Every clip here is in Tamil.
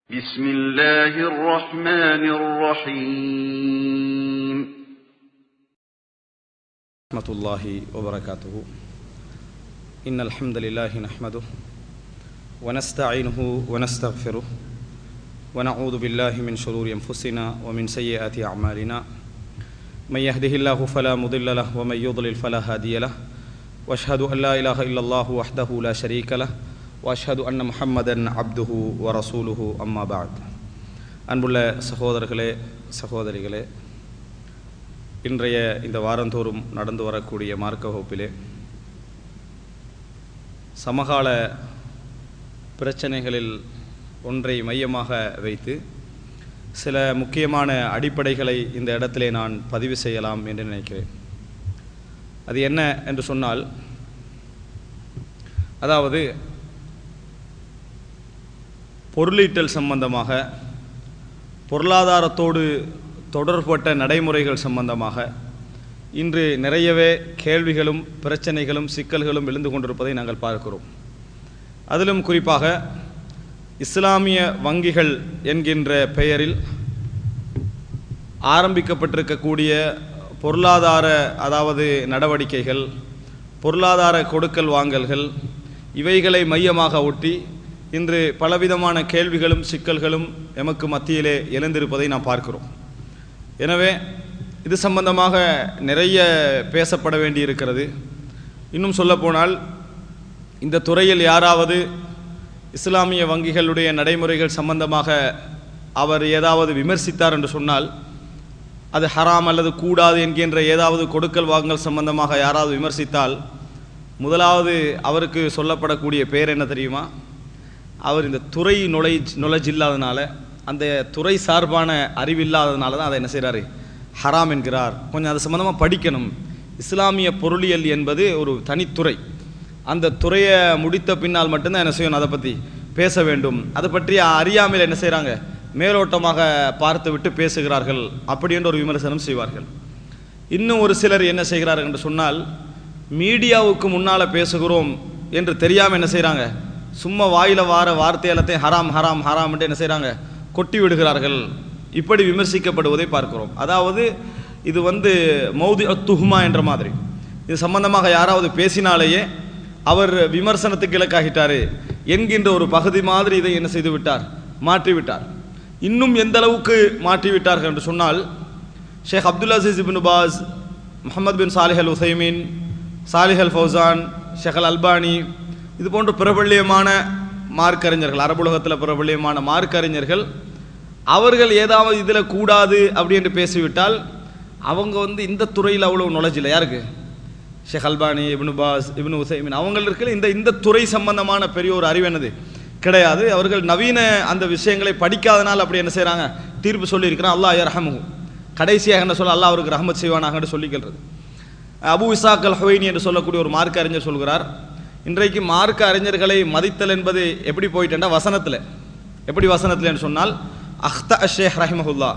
بسم الله الرحمن الرحيم ورحمة الله وبركاته إن الحمد لله نحمده ونستعينه ونستغفره ونعوذ بالله من شرور أنفسنا ومن سيئات أعمالنا من يهده الله فلا مضل له ومن يضلل فلا هادي له وأشهد أن لا إله إلا الله وحده لا شريك له وأشهد أن محمدًا عبده ورسوله أما بعد அன்புள்ள சகோதரர்களே சகோதரிகளே, இன்றைய இந்த வாரந்தோறும் நடந்து வரக்கூடிய மார்க்க வகுப்பிலே சமகால பிரச்சனைகளில் ஒன்றை மையமாக வைத்து சில முக்கியமான அடிப்படைகளை இந்த இடத்திலே நான் பதிவு செய்யலாம் என்று நினைக்கிறேன். அது என்ன என்று சொன்னால், அதாவது பொருளீட்டல் சம்பந்தமாக, பொருளாதாரத்தோடு தொடர்பட்ட நடைமுறைகள் சம்பந்தமாக இன்று நிறையவே கேள்விகளும் பிரச்சனைகளும் சிக்கல்களும் எழுந்து கொண்டிருப்பதை நாங்கள் பார்க்கிறோம். அதிலும் குறிப்பாக இஸ்லாமிய வங்கிகள் என்கின்ற பெயரில் ஆரம்பிக்கப்பட்டிருக்கக்கூடிய பொருளாதார நடவடிக்கைகள், பொருளாதார கொடுக்கல் வாங்கல்கள், இவைகளை மையமாக ஒட்டி இன்று பலவிதமான கேள்விகளும் சிக்கல்களும் எமக்கு மத்தியிலே எழுந்திருப்பதை நாம் பார்க்கிறோம். எனவே இது சம்பந்தமாக நிறைய பேசப்பட வேண்டியிருக்கிறது. இன்னும் சொல்லப்போனால், இந்த துறையில் யாராவது இஸ்லாமிய வங்கிகளுடைய நடைமுறைகள் சம்பந்தமாக அவர் ஏதாவது விமர்சித்தார் என்று சொன்னால், அது ஹராம் அல்லது கூடாது என்கின்ற ஏதாவது கொடுக்கல் வாங்கல் சம்பந்தமாக யாராவது விமர்சித்தால், முதலாவது அவருக்கு சொல்லப்படக்கூடிய பேர் என்ன தெரியுமா? அவர் இந்த துறை நுழைஜ் இல்லாதனால, அந்த துறை சார்பான அறிவில்லாததுனால தான் அதை என்ன செய்கிறாரு, ஹராம் என்கிறார். கொஞ்சம் அது சம்மந்தமாக படிக்கணும். இஸ்லாமிய பொருளியல் என்பது ஒரு தனித்துறை. அந்த துறையை முடித்த பின்னால் மட்டும்தான் என்ன செய்யணும், அதை பற்றி பேச வேண்டும். அதை பற்றி அறியாமல் என்ன செய்கிறாங்க, மேலோட்டமாக பார்த்து விட்டு பேசுகிறார்கள். அப்படி என்ற ஒரு விமர்சனம் செய்வார்கள். இன்னும் ஒரு சிலர் என்ன செய்கிறார்கள் என்று சொன்னால், மீடியாவுக்கு முன்னால் பேசுகிறோம் என்று தெரியாமல் என்ன செய்கிறாங்க, சும்மா வாயில் வார வார்த்தை எல்லாத்தையும் ஹராம் ஹராம் ஹராம் என்று என்ன செய்கிறாங்க, கொட்டி விடுகிறார்கள். இப்படி விமர்சிக்கப்படுவதை பார்க்கிறோம். அதாவது இது மௌதி துஹ்மா என்ற மாதிரி, இது சம்பந்தமாக யாராவது பேசினாலேயே அவர் விமர்சனத்துக்கு இலக்காகிட்டார் என்கின்ற ஒரு பகுதி மாதிரி இதை என்ன செய்து விட்டார், மாற்றிவிட்டார். இன்னும் எந்த அளவுக்கு மாற்றிவிட்டார்கள் என்று சொன்னால், Sheikh Abdul Aziz ibn Baz, Muhammad bin Salih al Uthaymeen, Salih al Fawzan, Sheikh al Albani, இது போன்ற பிரபல்யமான மார்க்கறிஞர்கள், அரபுலகத்தில் பிரபல்யமான மார்க்கறிஞர்கள், அவர்கள் ஏதாவது இதில் கூடாது அப்படி என்று பேசிவிட்டால், அவங்க இந்த துறையில் அவ்வளோ நாலேஜ் இல்லை. யாருக்கு? Sheikh Albani, ibn Baz, ibn Uthaymeen, அவங்களுக்கு இந்த துறை சம்பந்தமான பெரிய ஒரு அறிவு என்னது கிடையாது. அவர்கள் நவீன அந்த விஷயங்களை படிக்காதனால் அப்படி என்ன செய்கிறாங்க, தீர்ப்பு சொல்லியிருக்கிறான். அல்லாஹ் யர்ஹமுஹு, கடைசியாக என்ன சொல்ல, அல்லாஹ் அவருக்கு ரஹமத் செய்வானாக என்று சொல்லிக்கிறது. அபு இசாக் அல் ஹுவைனி என்று சொல்லக்கூடிய ஒரு மார்க்க அறிஞர் சொல்கிறார், இன்றைக்கு மார்க்க அறிஞர்களை மதித்தல் என்பது எப்படி போயிட்டேன்டா, வசனத்தில். எப்படி வசனத்தில் என்று சொன்னால், அஹ்தா ஷேக் ரஹிமஹுல்லா,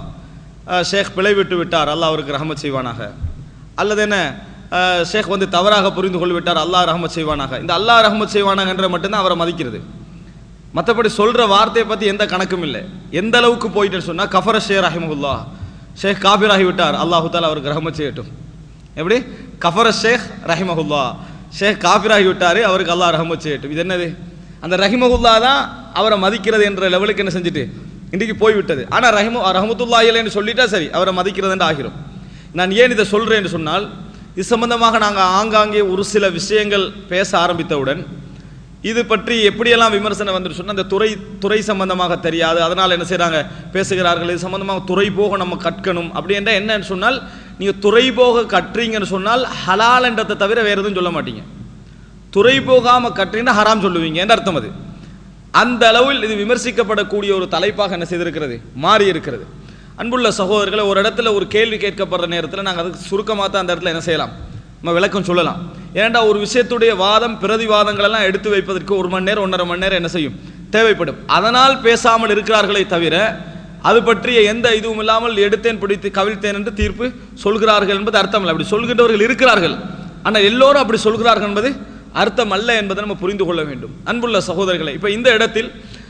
ஷேக் பிழை விட்டு விட்டார், அல்லாஹ் அவருக்கு ரஹமத் செய்வானாக. அல்லது என்ன, ஷேக் தவறாக புரிந்து கொள்விட்டார், அல்லாஹ் ரஹமத் செய்வானாக. இந்த அல்லாஹ் ரஹமத் செய்வானாக என்ற மட்டும்தான் அவரை மதிக்கிறது. மற்றபடி சொல்கிற வார்த்தையை பற்றி எந்த கணக்கும் இல்லை. எந்த அளவுக்கு போயிட்டேன்னு சொன்னால், கஃபர ஷேக் ரஹிமஹுல்லா, ஷேக் காபிராகி விட்டார், அல்லாஹு தாலா அவருக்கு ரஹமத் செய்யட்டும். எப்படி? கஃபர ஷேக் ரஹிமஹுல்லா, ஷேக் காபிராகி விட்டார், அவருக்கு அல்லாஹ் ரஹமத் செய்யட்டும். இது என்னது? அந்த ரஹிமஹுல்லா தான் அவரை மதிக்கிறது என்ற லெவலுக்கு என்ன செஞ்சுட்டு இன்றைக்கு போய்விட்டது. ஆனால் ரஹமத்துல்லாஹி அலைஹி சொல்லிட்டா சரி, அவரை மதிக்கிறது என்று ஆகிரும். நான் ஏன் இதை சொல்கிறேன் என்று சொன்னால், இது சம்பந்தமாக நாங்கள் ஆங்காங்கே ஒரு சில விஷயங்கள் பேச ஆரம்பித்தவுடன் இது பற்றி எப்படியெல்லாம் விமர்சனம் வந்துட்டு சொன்னால், அந்த துறை சம்பந்தமாக தெரியாது, அதனால் என்ன செய்கிறாங்க, பேசுகிறார்கள். இது சம்பந்தமாக துறை போக நம்ம கற்கணும். அப்படி என்றால் என்னன்னு சொன்னால், நீங்கள் துறை போக கற்றீங்கன்னு சொன்னால் ஹலால் என்றதை தவிர வேறு எதுவும் சொல்ல மாட்டீங்க. துறை போகாமல் கற்றீங்கன்னா ஹராம் சொல்லுவீங்க என்ற அர்த்தம். அது அந்த அளவில் இது விமர்சிக்கப்படக்கூடிய ஒரு தலைப்பாக என்ன செய்திருக்கிறது, மாறி இருக்கிறது. அன்புள்ள சகோதரர்களை, ஒரு இடத்துல ஒரு கேள்வி கேட்கப்படுற நேரத்தில் நாங்கள் அதுக்கு சுருக்கமாக தான் அந்த இடத்துல என்ன செய்யலாம், நம்ம விளக்கம் சொல்லலாம். ஏனென்றால் ஒரு விஷயத்துடைய வாதம் பிரதிவாதங்கள் எல்லாம் எடுத்து வைப்பதற்கு 1 மணி நேரம் 1.5 மணி நேரம் என்ன செய்யும், தேவைப்படும். அதனால் பேசாமல் இருக்கிறார்களே தவிர, அது பற்றிய எந்த இதுவும் இல்லாமல் எடுத்தேன் பிடித்து கவிழ்த்தேன் என்று தீர்ப்பு சொல்கிறார்கள் என்பது அர்த்தம் இல்லை. அப்படி சொல்கின்றவர்கள் இருக்கிறார்கள், ஆனால் எல்லோரும் அப்படி சொல்கிறார்கள் என்பது அர்த்தம் அல்ல என்பதை நம்ம புரிந்து கொள்ள வேண்டும். அன்புள்ள சகோதரர்களை, இப்போ இந்த இடத்தில்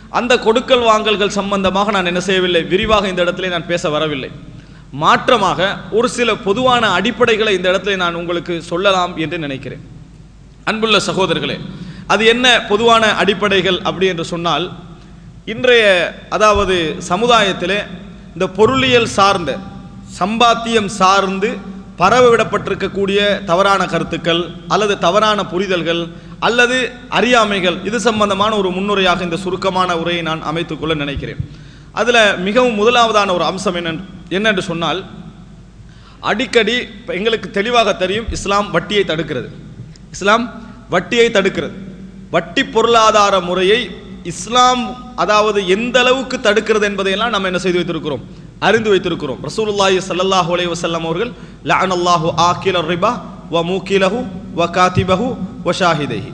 அந்த கொடுக்கல் வாங்கல்கள் சம்பந்தமாக நான் என்ன செய்யவில்லை, விரிவாக இந்த இடத்துல நான் பேச வரவில்லை. மாற்றமாக ஒரு சில பொதுவான அடிப்படைகளை இந்த இடத்துல நான் உங்களுக்கு சொல்லலாம் என்று நினைக்கிறேன். அன்புள்ள சகோதரர்களே, அது என்ன பொதுவான அடிப்படைகள் அப்படி என்று சொன்னால், இன்றைய அதாவது சமுதாயத்திலே இந்த பொருளியல் சார்ந்த சம்பாத்தியம் சார்ந்து பரவவிடப்பட்டிருக்கக்கூடிய தவறான கருத்துக்கள் அல்லது தவறான புரிதல்கள் அல்லது அறியாமைகள், இது சம்பந்தமான ஒரு முன்னுரையாக இந்த சுருக்கமான உரையை நான் அமைத்துக்கொள்ள நினைக்கிறேன். அதில் மிகவும் முதலாவதான ஒரு அம்சம் என்னென்று சொன்னால், அடிக்கடி எங்களுக்கு தெளிவாக தெரியும், இஸ்லாம் வட்டியை தடுக்கிறது. இஸ்லாம் வட்டியை தடுக்கிறது. வட்டி பொருளாதார முறையை இஸ்லாம் அதாவது எந்த அளவுக்கு தடுக்கிறது என்பதையெல்லாம் நம்ம என்ன செய்து வைத்திருக்கிறோம், அறிந்து வைத்திருக்கிறோம். ரசூலுல்லாஹி ஸல்லல்லாஹு அலைஹி வஸல்லம் அவர்கள் லஅனல்லாஹு ஆகில ரிபா வ மூகிலஹு வ காதிபஹு வ ஷாஹிதைஹி,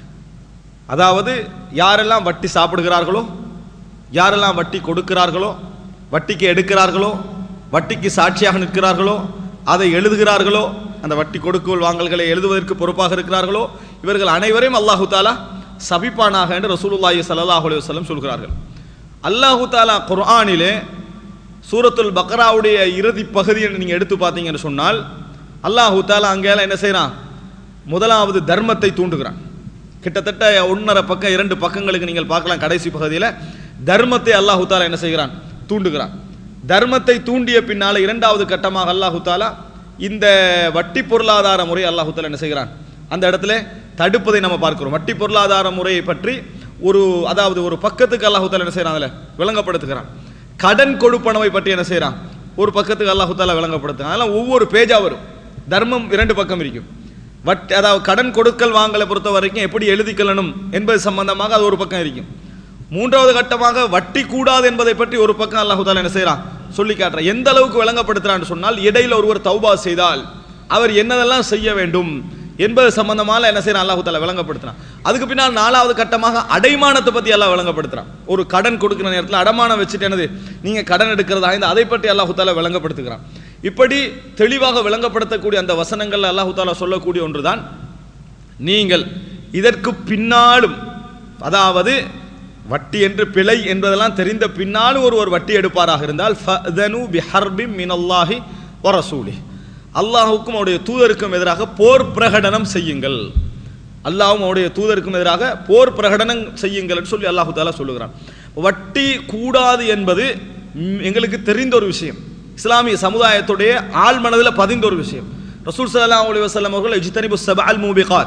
அதாவது யாரெல்லாம் வட்டி சாப்பிடுகிறார்களோ, யாரெல்லாம் வட்டி கொடுக்கிறார்களோ, வட்டிக்கு எடுக்கிறார்களோ, வட்டிக்கு சாட்சியாக நிற்கிறார்களோ, அதை எழுதுகிறார்களோ, அந்த வட்டி கொடுக்கல் வாங்கல்களை எழுதுவதற்கு பொறுப்பாக இருக்கிறார்களோ, இவர்கள் அனைவரையும் அல்லாஹு தாலா சபிப்பானாக என்று ரசூலுல்லாஹி ஸல்லல்லாஹு அலைஹி வஸல்லம் சொல்கிறார்கள். அல்லாஹு தாலா குர்ஆனிலே சூரத்துல் பக்ராவுடைய இறுதி பகுதியை நீங்கள் எடுத்து பார்த்தீங்கன்னு சொன்னால், அல்லாஹு தாலா அங்கேலாம் என்ன செய்கிறான், முதலாவது தர்மத்தை தூண்டுகிறான். கிட்டத்தட்ட 1.5 பக்கம் 2 பக்கங்களுக்கு நீங்கள் பார்க்கலாம். கடைசி பகுதியில் தர்மத்தை அல்லாஹு தாலா என்ன செய்கிறான், தூண்டுகிறான். தர்மத்தை தூண்டிய பின்னால இரண்டாவது கட்டமாக அல்லாஹு தாலா இந்த வட்டி பொருளாதார முறை அல்லாஹு தாலா என்ன செய்கிறான், அந்த இடத்துல தடுப்பதை நம்ம பார்க்கிறோம். வட்டி பொருளாதார முறையை பற்றி அதாவது ஒரு பக்கத்துக்கு அல்லாஹு தாலா என்ன செய்யறான், அதில் விளங்கப்படுத்துகிறான். கடன் கொடுப்பனவை பற்றி என்ன செய்யறான், ஒரு பக்கத்துக்கு அல்லாஹு தாலா விளங்கப்படுத்துகிறான். அதெல்லாம் ஒவ்வொரு பேஜா வரும். தர்மம் 2 பக்கம் இருக்கும். அதாவது கடன் கொடுக்கல் வாங்கலை பொறுத்த வரைக்கும் எப்படி எழுதிக்கொள்ளணும் என்பது சம்பந்தமாக அது ஒரு பக்கம் இருக்கும். 3வது கட்டமாக வட்டி கூடாது என்பதை பற்றி ஒரு பக்கம் அல்லாஹு தாலா என்ன செய்யறான், சொல்லி காட்டுறான். எந்த அளவுக்கு விளங்கப்படுத்துறான்னு சொன்னால், இடையில ஒருவர் தௌபா செய்தால் அவர் என்னதெல்லாம் செய்ய வேண்டும் என்பது சம்பந்தமாக என்ன செய்யறான், அல்லாஹு தாலா விளங்கப்படுத்துறான். அதுக்கு பின்னால் 4வது கட்டமாக அடைமானத்தை பற்றி எல்லாம் விளங்கப்படுத்துறான். ஒரு கடன் கொடுக்கிற நேரத்தில் அடமானம் வச்சுட்டு என்னது, நீங்க கடன் எடுக்கிறதா அதை பற்றி அல்லாஹு தாலா விளங்கப்படுத்துகிறான். இப்படி தெளிவாக விளங்கப்படுத்தக்கூடிய அந்த வசனங்கள் அல்லாஹு தாலா சொல்லக்கூடிய ஒன்றுதான், நீங்கள் இதற்கு பின்னாலும் அதாவது வட்டி என்று பிழை என்பதெல்லாம் தெரிந்த பின்னாலும் ஒருவர் வட்டி எடுப்பாராக இருந்தால் ஃபஅதனு பிஹர்பின் மினல்லாஹி வ ரசூலிஹி, அல்லாஹ்வுக்கும் அவருடைய தூதருக்கும் எதிராக போர் பிரகடனம் செய்யுங்கள். அல்லாஹ்வும் அவருடைய தூதருக்கும் எதிராக போர் பிரகடனம் செய்யுங்கள் என்று சொல்லி அல்லாஹு தாலா சொல்லுகிறான். வட்டி கூடாது என்பது எங்களுக்கு தெரிந்த ஒரு விஷயம், இஸ்லாமிய சமுதாயத்துடைய ஆள் மனதில் பதிந்த ஒரு விஷயம். ரசூல் ஸல்லல்லாஹு அலைஹி வஸல்லம் அவர்கள் இஜ்தனிபு ஸபஅல் மூபிகாத்,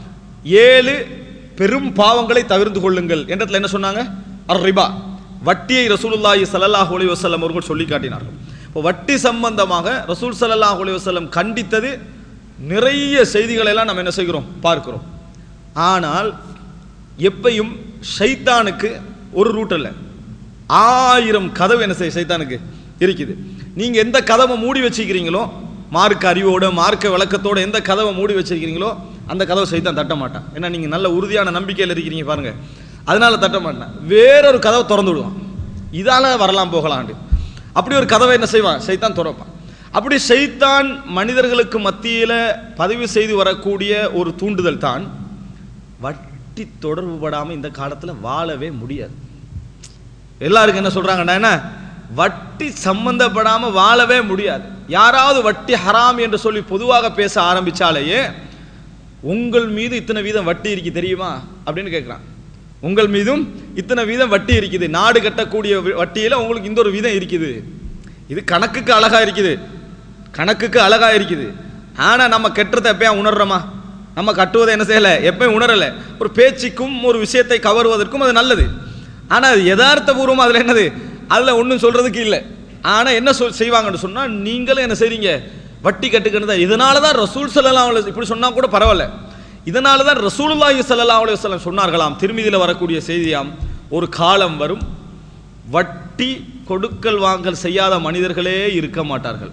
7 பெரும் பாவங்களை தவிர்த்து கொள்ளுங்கள் என்றதுல என்ன சொன்னாங்க, அர் ரிபா, வட்டியை ரசூலுல்லாஹி ஸல்லல்லாஹு அலைஹி வஸல்லம் அவர்கள் சொல்லி காட்டினார்கள். இப்போ வட்டி சம்பந்தமாக ரசூல் ஸல்லல்லாஹு அலைஹி வஸல்லம் கண்டித்தது நிறைய செய்திகளை எல்லாம் நம்ம என்ன செய்கிறோம், பார்க்கிறோம். ஆனால் எப்பையும் ஷைத்தானுக்கு ஒரு ரூட் அல்ல, 1000 கதவு என்ன செய்ய ஷைத்தானுக்கு இருக்குது. நீங்க எந்த கதவை மூடி வச்சுக்கிறீங்களோ, மார்க்க அறிவோட மார்க்க விளக்கத்தோட எந்த கதவை மூடி வச்சிருக்கிறீங்களோ அந்த கதவை சைத்தான் தட்ட மாட்டான். ஏன்னா நீங்க நல்ல உறுதியான நம்பிக்கையில் இருக்கிறீங்க பாருங்க, அதனால தட்ட மாட்டான். வேறொரு கதவை திறந்து விடுவான், இதால வரலாம் போகலாண்டு. அப்படி ஒரு கதவை என்ன செய்வான், சைத்தான் திறப்பான். அப்படி சைத்தான் மனிதர்களுக்கு மத்தியில் பதிவு செய்து வரக்கூடிய ஒரு தூண்டுதல் தான், வட்டி தொடர்பு படாமல் இந்த காலத்தில் வாழவே முடியாது. எல்லாருக்கும் என்ன சொல்றாங்கன்னா, என்ன வட்டி சம்பந்தப்படாம வாழவே முடியாது. யாராவது வட்டி ஹராம் என்று சொல்லி பொதுவாக பேச ஆரம்பிச்சாலேயே, உங்கள் மீது இத்தனை வீதம் வட்டி இருக்கு தெரியுமா அப்படின்னு கேட்கிறான். உங்கள் மீதும் இத்தனை வீதம் வட்டி இருக்குது, நாடு கட்டக்கூடிய வட்டியில உங்களுக்கு இந்த ஒரு வீதம் இருக்குது, இது கணக்குக்கு அழகா இருக்குது, கணக்குக்கு அழகா இருக்குது. ஆனா நம்ம கட்டுறதை எப்பயும் உணர்றோமா, நம்ம கட்டுவதை என்ன செய்யல எப்பயும் உணரல. ஒரு பேச்சுக்கும் ஒரு விஷயத்தை கவருவதற்கும் அது நல்லது. ஆனா அது யதார்த்த பூர்வம் அதுல என்னது, அதுல ஒன்றும் சொல்றதுக்கு இல்லை. ஆனா என்ன செய்வாங்கன்னு சொன்னா, நீங்களும் என்ன செய்றீங்க, வட்டி கட்டுக்கிறது. இதனால தான் ரசூல் ஸல்லல்லாஹு அலைஹி வஸல்லம் இப்படி சொன்னா கூட பரவாயில்ல, இதனால தான் ரசூலுல்லாஹி ஸல்லல்லாஹு அலைஹி வஸல்லம் சொன்னார்களாம், திருமீதியில் வரக்கூடிய செய்தியாம், ஒரு காலம் வரும் வட்டி கொடுக்கல் வாங்கல் செய்யாத மனிதர்களே இருக்க மாட்டார்கள்.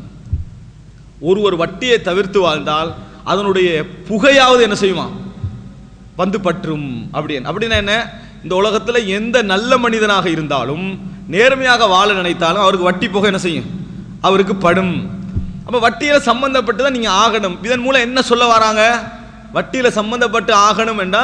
ஒருவர் வட்டியை தவிர்த்து வாழ்ந்தால் அதனுடைய புகையாவது என்ன செய்யுமா, வந்து பற்றும். அப்படின்னா என்ன, இந்த உலகத்தில் எந்த நல்ல மனிதனாக இருந்தாலும் நேர்மையாக வாழ நினைத்தாலும் அவருக்கு வட்டி புகை என்ன செய்யும், அவருக்கு படும். அப்போ வட்டியில் சம்பந்தப்பட்டு தான் நீங்கள் ஆகணும். இதன் மூலம் என்ன சொல்ல வராங்க, வட்டியில் சம்பந்தப்பட்டு ஆகணும் என்றால்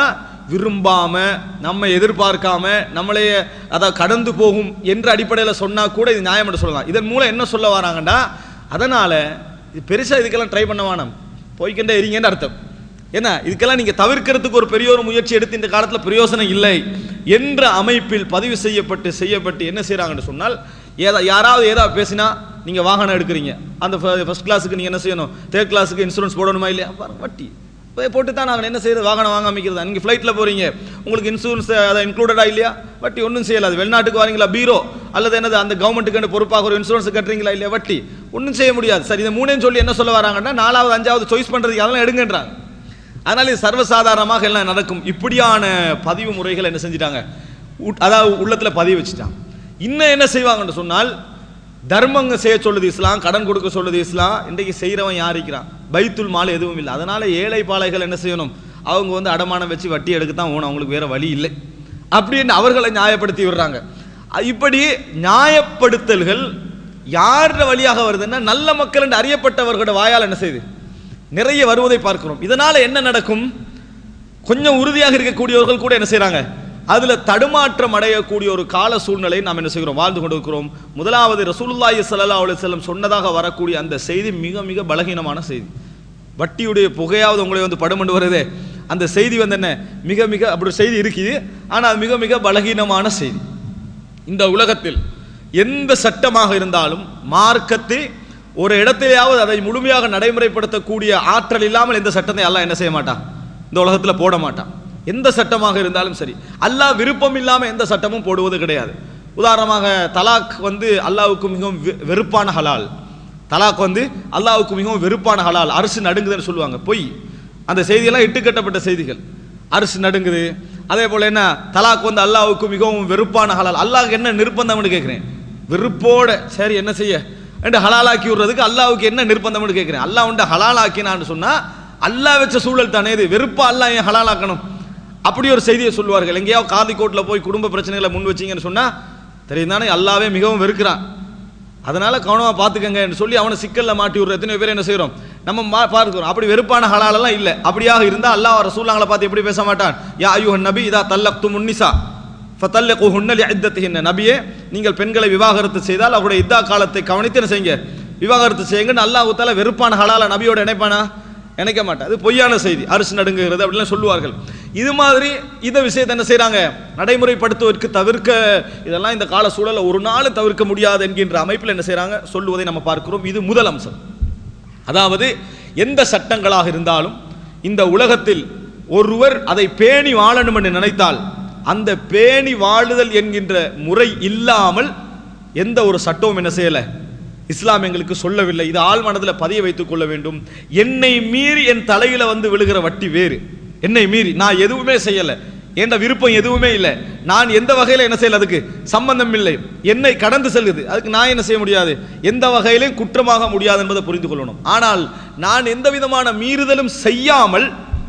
விரும்பாம நம்ம எதிர்பார்க்காம நம்மளே அதை கடந்து போகும் என்ற அடிப்படையில் சொன்னா கூட இது நியாயம் என்று சொல்லலாம். இதன் மூலம் என்ன சொல்ல வராங்கன்னா, அதனால இது பெருசா இதுக்கெல்லாம் ட்ரை பண்ண வேணாம், போய்கிட்டே இருங்கன்னு அர்த்தம். ஏன்னா இதுக்கெல்லாம் நீங்க தவிர்க்கிறதுக்கு ஒரு பெரிய ஒரு முயற்சி எடுத்து இந்த காலத்தில் பிரயோசனம் இல்லை என்ற அமைப்பில் பதிவு செய்யப்பட்டு என்ன செய்யறாங்கன்னு சொன்னால், யாராவது ஏதாவது பேசினா நீங்க வாகனம் எடுக்கிறீங்க, அந்த ஃபர்ஸ்ட் கிளாஸுக்கு நீங்க என்ன செய்யணும், தேர்ட் கிளாஸுக்கு இன்சூரன்ஸ் போடணுமா இல்லையா, வட்டி போட்டு தான் நாங்கள் என்ன செய்யறது, வாகனம் வாங்க அமைக்கிறது. நீங்கள் ஃப்ளைட்டில் போறீங்க, உங்களுக்கு இன்சூரன்ஸ் அதை இன்க்ளூடடா இல்லையா, வட்டி ஒன்றும் செய்யலாது. வெளிநாட்டுக்கு வரீங்களா, பீரோ அல்லது என்னது அந்த கவர்மெண்ட்டுக்கு பொறுப்பாக ஒரு இன்சூரன்ஸ் கட்டுறீங்களா இல்லையா, வட்டி ஒன்றும் செய்ய முடியாது. சரி, இதை மூணேன்னு சொல்லி என்ன சொல்ல வராங்கன்னா, 4வது 5வது சாய்ஸ் பண்ணுறதுக்கு அதெல்லாம் எடுங்கன்றாங்க. அதனால இது சர்வசாதாரணமாக எல்லாம் நடக்கும். இப்படியான பதிவு முறைகள் என்ன செஞ்சிட்டாங்க, அதாவது உள்ளத்தில் பதிவு வச்சுட்டாங்க. இன்னும் என்ன செய்வாங்கன்னு சொன்னால், தர்மங்க செய்ய சொல்லுது இஸ்லாம், கடன் கொடுக்க சொல்லுது இஸ்லாம். இன்றைக்கு செய்கிறவன் யார் இருக்கிறான், பைத்துல் மால் எதுவும் இல்லை. அதனால ஏழை பாலைகள் என்ன செய்யணும், அவங்க அடமானம் வச்சு வட்டி எடுக்கத்தான் ஓணும், அவங்களுக்கு வேற வழி இல்லை அப்படின்னு அவர்களை நியாயப்படுத்தி விடுறாங்க. இப்படி நியாயப்படுத்தல்கள் யார் வழியாக வருதுன்னா, நல்ல மக்கள் என்று அறியப்பட்டவர்களோட வாயால் என்ன செய்யுது, நிறைய வருவதை பார்க்கிறோம். இதனால என்ன நடக்கும், கொஞ்சம் உறுதியாக இருக்கக்கூடியவர்கள் கூட என்ன செய்யறாங்க, அதுல தடுமாற்றம் அடையக்கூடிய ஒரு கால சூழ்நிலை நாம் என்ன செய்கிறோம், வாழ்ந்து கொண்டிருக்கிறோம். முதலாவது ரசூலுல்லாஹி ஸல்லல்லாஹு அலைஹி வஸல்லம் சொன்னதாக வரக்கூடிய அந்த செய்தி மிக மிக பலகீனமான செய்தி. வட்டியுடைய புகையாவது உங்களை படுமண்டு வருதே, அந்த செய்தி என்ன மிக மிக அப்படி செய்தி இருக்குது, ஆனால் மிக மிக பலகீனமான செய்தி. இந்த உலகத்தில் எந்த சட்டமாக இருந்தாலும் மார்க்கத்தை ஒரு இடத்திலேயாவது அதை முழுமையாக நடைமுறைப்படுத்தக்கூடிய ஆற்றல் இல்லாமல் எந்த சட்டத்தை அல்லாஹ் என்ன செய்ய மாட்டான், இந்த உலகத்தில் போட மாட்டான். எந்த சட்டமாக இருந்தாலும் சரி, அல்லாஹ் விருப்பம் இல்லாமல் எந்த சட்டமும் போடுவது கிடையாது. உதாரணமாக தலாக் அல்லாஹ்வுக்கு மிகவும் வெறுப்பான ஹலால். தலாக் அல்லாஹ்வுக்கு மிகவும் வெறுப்பான ஹலால். அரசு நடுங்குதுன்னு சொல்லுவாங்க, பொய். அந்த செய்தியெல்லாம் இட்டுக்கட்டப்பட்ட செய்திகள். அரசு நடுங்குது. அதே போல என்ன, தலாக் அல்லாஹ்வுக்கு மிகவும் வெறுப்பான ஹலால். அல்லாஹ்க்கு என்ன நிர்பந்தம்னு கேட்கிறேன், வெறுப்போட சரி என்ன செய்ய என்று ஹலாலாக்கி விடுறதுக்கு அல்லாஹ்வுக்கு என்ன நிர்பந்தம்னு கேட்கிறேன். அல்லாஹ் ஹலாலாக்கினான்னு சொன்னா அல்லாஹ் வச்ச சூழல் தானே இது, வெறுப்பா அல்லாஹ் ஏன் ஹலாலாக்கணும், அப்படி ஒரு செய்தியை சொல்லுவார்கள். எங்கேயாவது காதி கோர்ட்டில் போய் குடும்ப பிரச்சனைகளை முன் வச்சிங்கன்னு சொன்னா தெரியும் தானே, அல்லாவே மிகவும் வெறுக்கிறான், அதனால கவனமா பார்த்துக்கங்க என்று சொல்லி அவனை சிக்கல்ல மாட்டி விடுற எத்தனை பேர் என்ன செய்யறோம், நம்ம பார்க்கிறோம். அப்படி வெறுப்பான ஹலாலெல்லாம் இல்லை. அப்படியாக இருந்தால் அல்லாஹ் ரசூலுல்லாஹ்களை பார்த்து எப்படி பேச மாட்டான், யா அய்யுஹன் நபி இதா தல்லக்துமுன் நிஸா ஃபதல்லிகுஹுன்ன லிஇத்தத்திஹின்ன, நபியே நீங்கள் பெண்களை விவாகரத்து செய்தால் அவருடைய இத்தா காலத்தை கவனித்து என்ன செய்யுங்க, விவாகரத்து செய்யுங்கன்னு அல்லாஹ் தஆலா வெறுப்பான ஹலால நபியோட இணைப்பானா, நினைக்க மாட்டான். அது பொய்யான செய்தி, அரசு நடுங்குகிறது அப்படிலாம் சொல்லுவார்கள். இது மாதிரி இந்த விஷயத்தை என்ன செய்யறாங்க, நடைமுறைப்படுத்துவதற்கு தவிர்க்க, இதெல்லாம் இந்த கால சூழலை ஒரு நாள் தவிர்க்க முடியாது என்கின்ற அமைப்பில் என்ன செய்யறாங்க, சொல்லுவதை நம்ம பார்க்கிறோம். இது முதல் அம்சம். அதாவது எந்த சட்டங்களாக இருந்தாலும் இந்த உலகத்தில் ஒருவர் அதை பேணி வாழணும் என்று நினைத்தால், அந்த பேணி வாழுதல் என்கின்ற முறை இல்லாமல் எந்த ஒரு சட்டமும் என்ன செய்யல, இஸ்லாம் எங்களுக்கு சொல்லவில்லை. இது ஆள் மனதில் பதிய வைத்துக் கொள்ள வேண்டும். என்னை மீறி என் தலையில விழுகிற வட்டி வேறு, என்னை மீறி நான் எதுவுமே செய்யல, என்ற விருப்பம் எதுவுமே இல்லை, நான் எந்த வகையில என்ன செய்யல, அதுக்கு சம்பந்தம் இல்லை, என்னை கடந்து செல்லுது, அதுக்கு நான் என்ன செய்ய முடியாது, எந்த வகையிலும் குற்றமாக முடியாது என்பதை புரிந்து கொள்ளணும். ஆனால் நான் எந்த விதமான மீறுதலும் செய்யாமல்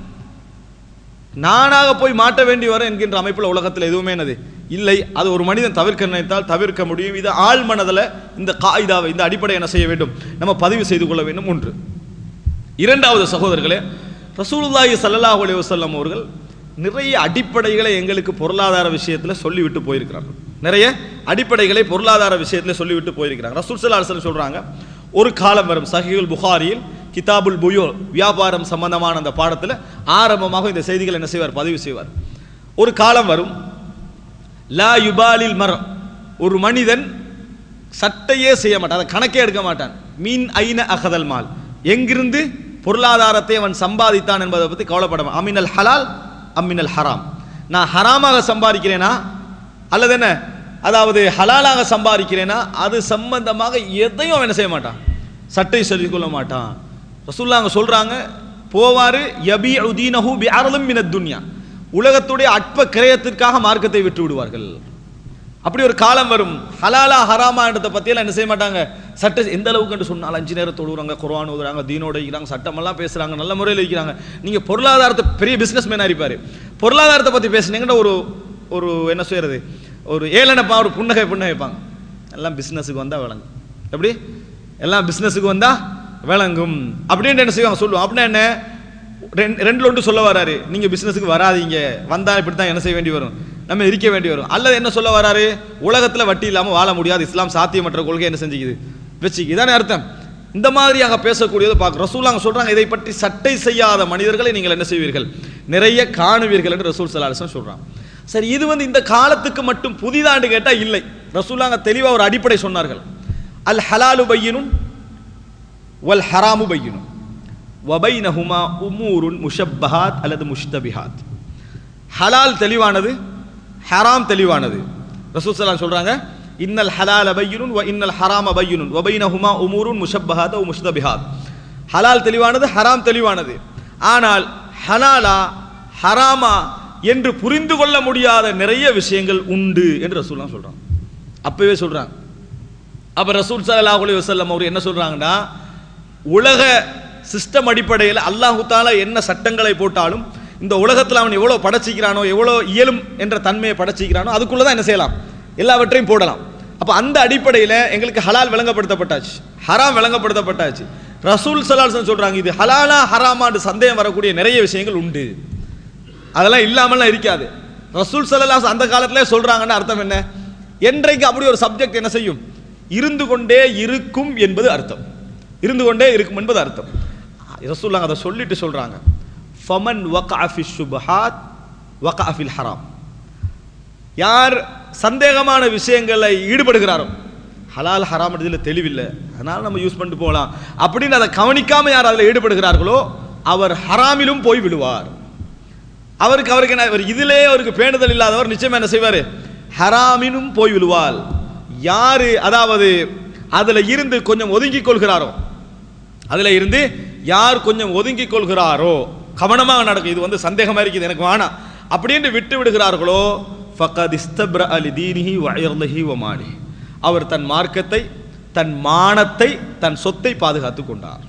நானாக போய் மாட்ட வேண்டி வர என்கின்ற அமைப்பில் உலகத்தில் எதுவுமே என்னது இல்லை. அது ஒரு மனிதன் தவிர்க்க நினைத்தால் தவிர்க்க முடியும். இது ஆள் மனதில் இந்த காயிதாவை, இந்த அடிப்படை என்ன செய்ய வேண்டும், நம்ம பதிவு செய்து கொள்ள வேண்டும். ஒன்று. இரண்டாவது சகோதரர்களே, ரசூலுல்லாஹி ஸல்லல்லாஹு அலைஹி வஸல்லம் அவர்கள் நிறைய அடிப்படைகளை எங்களுக்கு பொருளாதார விஷயத்தில் சொல்லிவிட்டு போயிருக்கிறார்கள். நிறைய அடிப்படைகளை பொருளாதார விஷயத்தில் சொல்லிவிட்டு போயிருக்கிறாங்க. ரசூல் ஸல்லல்லாஹு அலைஹி வஸல்லம் சொல்றாங்க, ஒரு காலம் வரும், சஹீஹுல் புகாரியில் கிதாபுல் புயூ வியாபாரம் சம்பந்தமான அந்த பாடத்தில் ஆரம்பமாக இந்த செய்திகள் என்ன செய்வார், பதிவு செய்வார். ஒரு காலம் வரும், லா யுபாலில் மர், ஒரு மனிதன் சட்டையே செய்ய மாட்டான், அதை கணக்கே எடுக்க மாட்டான். மீன் ஐன அகதல் மால், எங்கிருந்து பொருளாதாரத்தை அவன் சம்பாதித்தான் என்பதை பற்றி கவலைப்படாம, அமினல் ஹலால் அம்மினல் ஹராம், நான் ஹராமாக சம்பாதிக்கிறேனா அல்லது என்ன, அதாவது ஹலாலாக சம்பாதிக்கிறேனா, அது சம்பந்தமாக எதையும் அவன் என்ன செய்ய மாட்டான், சட்டை சொல்லிக் கொள்ள மாட்டான். ரசூலுல்லாஹ் சொல்றாங்க, போவாரு யபீஉ தீனஹு பிஅர்லின் மினத் துன்யா, உலகத்துடைய அற்ப கிரயத்திற்காக மார்க்கத்தை விட்டு விடுவார்கள். அப்படி ஒரு காலம் வரும், ஹலாலா ஹராமா என்றதை பற்றியெல்லாம் என்ன செய்ய மாட்டாங்க, சட்ட எந்த அளவுக்கு என்று சொன்னால் 5 நேரம் தொழுகிறாங்க, குர்ஆன் ஓதுறாங்க, தீனோட இருக்கிறாங்க, சட்டமெல்லாம் பேசுகிறாங்க, நல்ல முறையில் இருக்கிறாங்க. நீங்கள் பொருளாதாரத்தை பெரிய பிஸ்னஸ் மேனாக இருப்பார், பொருளாதாரத்தை பற்றி பேசுனீங்கன்னா ஒரு என்ன செய்யறது, ஒரு ஏளனப்பா ஒரு புன்னகை வைப்பாங்க. எல்லாம் பிஸ்னஸுக்கு வந்தால் விளங்கும், எப்படி எல்லாம் பிஸ்னஸுக்கு வந்தால் விளங்கும் அப்படின்னு என்ன செய்வாங்க சொல்லுவோம். அப்படின்னா என்ன, ரெண்டுல ஒன்று சொல்ல வராரு, நீங்க பிசினஸுக்கு வராதீங்க, வந்தா இப்படி தான் என்ன செய்ய வேண்டி வரும், நம்ம இருக்க வேண்டி வரும். அல்லது என்ன சொல்ல வராரு, உலகத்துல வட்டி இல்லாம வாழ முடியாது, இஸ்லாம் சாத்தியமற்ற கொள்கை என்ன செஞ்சுக்குது வச்சுக்கு. இதானே அர்த்தம். இந்த மாதிரியாக பேசக்கூடியது பார்க்க ரசூலுல்லாஹ் சொல்றாங்க, இதை பற்றி சட்டை செய்யாத மனிதர்களை நீங்கள் என்ன செய்வீர்கள், நிறைய காணுவீர்கள் என்று ரசூல் ஸல்லல்லாஹு அலைஹி வஸல்லம் சொல்றாங்க. சரி, இது இந்த காலத்துக்கு மட்டும் புதிதாண்டு கேட்டா இல்லை. ரசூலுல்லாஹ் தெளிவா ஒரு அடிப்படை சொன்னார்கள். அல் ஹலாலு பையினுன் வல் ஹராமு பையினுன் வபைனஹுமா உமூருன் முஷப்பஹாத் அல்லது முஷ்தபிஹாத். ஹலால் தெளிவானது, ஹராம் தெளிவானது. ரசூல் ஸல்லல்லாஹு அலைஹி சொல்றாங்க, இன்னல் ஹலால பையினுன் வ இன்னல் ஹராம பையினுன் வபைனஹுமா உமூருன் முஷப்பஹாத் வ முஷ்தபிஹாத். ஹலால் தெளிவானது, ஹராம் தெளிவானது. ஆனால் ஹலாலா ஹராமா என்று புரிந்து கொள்ள முடியாத நிறைய விஷயங்கள் உண்டு என்று ரசூலுல்லாஹ் சொல்றாங்க. அப்பவே சொல்றாங்க. அப்ப ரசூல் ஸல்லல்லாஹு அலைஹி வஸல்லம் அவர் என்ன சொல்றாங்கன்னா, உலக சிஸ்டம் அடிப்படையில் அல்லாஹு தஆலா என்ன சட்டங்களை போட்டாலும் இந்த உலகத்தில் அவன் எவ்வளோ படைச்சிக்கிறானோ, எவ்வளோ இயலும் என்ற தன்மையை படைச்சிக்கிறானோ அதுக்குள்ள தான் என்ன செய்யலாம், எல்லாவற்றையும் போடலாம். அப்போ அந்த அடிப்படையில் எங்களுக்கு ஹலால் விளங்கப்படுத்தப்பட்டாச்சு, ஹராம் விளங்கப்படுத்தப்பட்டாச்சு. ரசூல் ஸல்லல்லாஹு அலைஹி வஸல்லம் சொல்றாங்க, இது ஹலாலா ஹராமான்னு சந்தேகம் வரக்கூடிய நிறைய விஷயங்கள் உண்டு, அதெல்லாம் இல்லாமலாம் இருக்காது. ரசூல் ஸல்லல்லாஹு அலைஹி வஸல்லம் அந்த காலத்திலே சொல்றாங்கன்னு அர்த்தம் என்ன, என்றைக்கு அப்படி ஒரு சப்ஜெக்ட் என்ன செய்யும், இருந்து கொண்டே இருக்கும் என்பது அர்த்தம், இருந்து கொண்டே இருக்கும் என்பது அர்த்தம். ரசூலுல்லாஹ் அதை சொல்லிட்டு சொல்றாங்க, ஃபமன் வகஅ ஃபி ஷுபஹாத் வகஅ ஃபில் ஹராம். யார் சந்தேகமான விஷயங்களை ஈடுபடுகிறாரோ, ஹலால் ஹராம் இதில் தெளிவில்லை அதனால நம்ம யூஸ் பண்ணிட்டு போகலாம் அப்படின்னு அதை கவனிக்காம யார் அதில் ஈடுபடுகிறார்களோ அவர் ஹராமிலும் போய் விடுவார். அவருக்கு என்ன, இதிலே அவருக்கு பேணுதல் இல்லாதவர் நிச்சயமா என்ன செய்வார், ஹராமினும் போய் விடுவார். யாரு அதாவது அதில் இருந்து கொஞ்சம் ஒதுங்கிக் கொள்கிறாரோ, அதில் இருந்து யார் கொஞ்சம் ஒதுங்கிக் கொள்கிறாரோ, கவனமாக நடக்கும், இது சந்தேகமாக இருக்குது எனக்கு வேணாம் அப்படின்னு விட்டு விடுகிறார்களோ, ஃபகத் இஸ்தப்ரஅ லிதீனிஹி வ இர்திஹி வ மாலிஹி, அவர் தன் மார்க்கத்தை, தன் மானத்தை, தன் சொத்தை பாதுகாத்து கொண்டார்.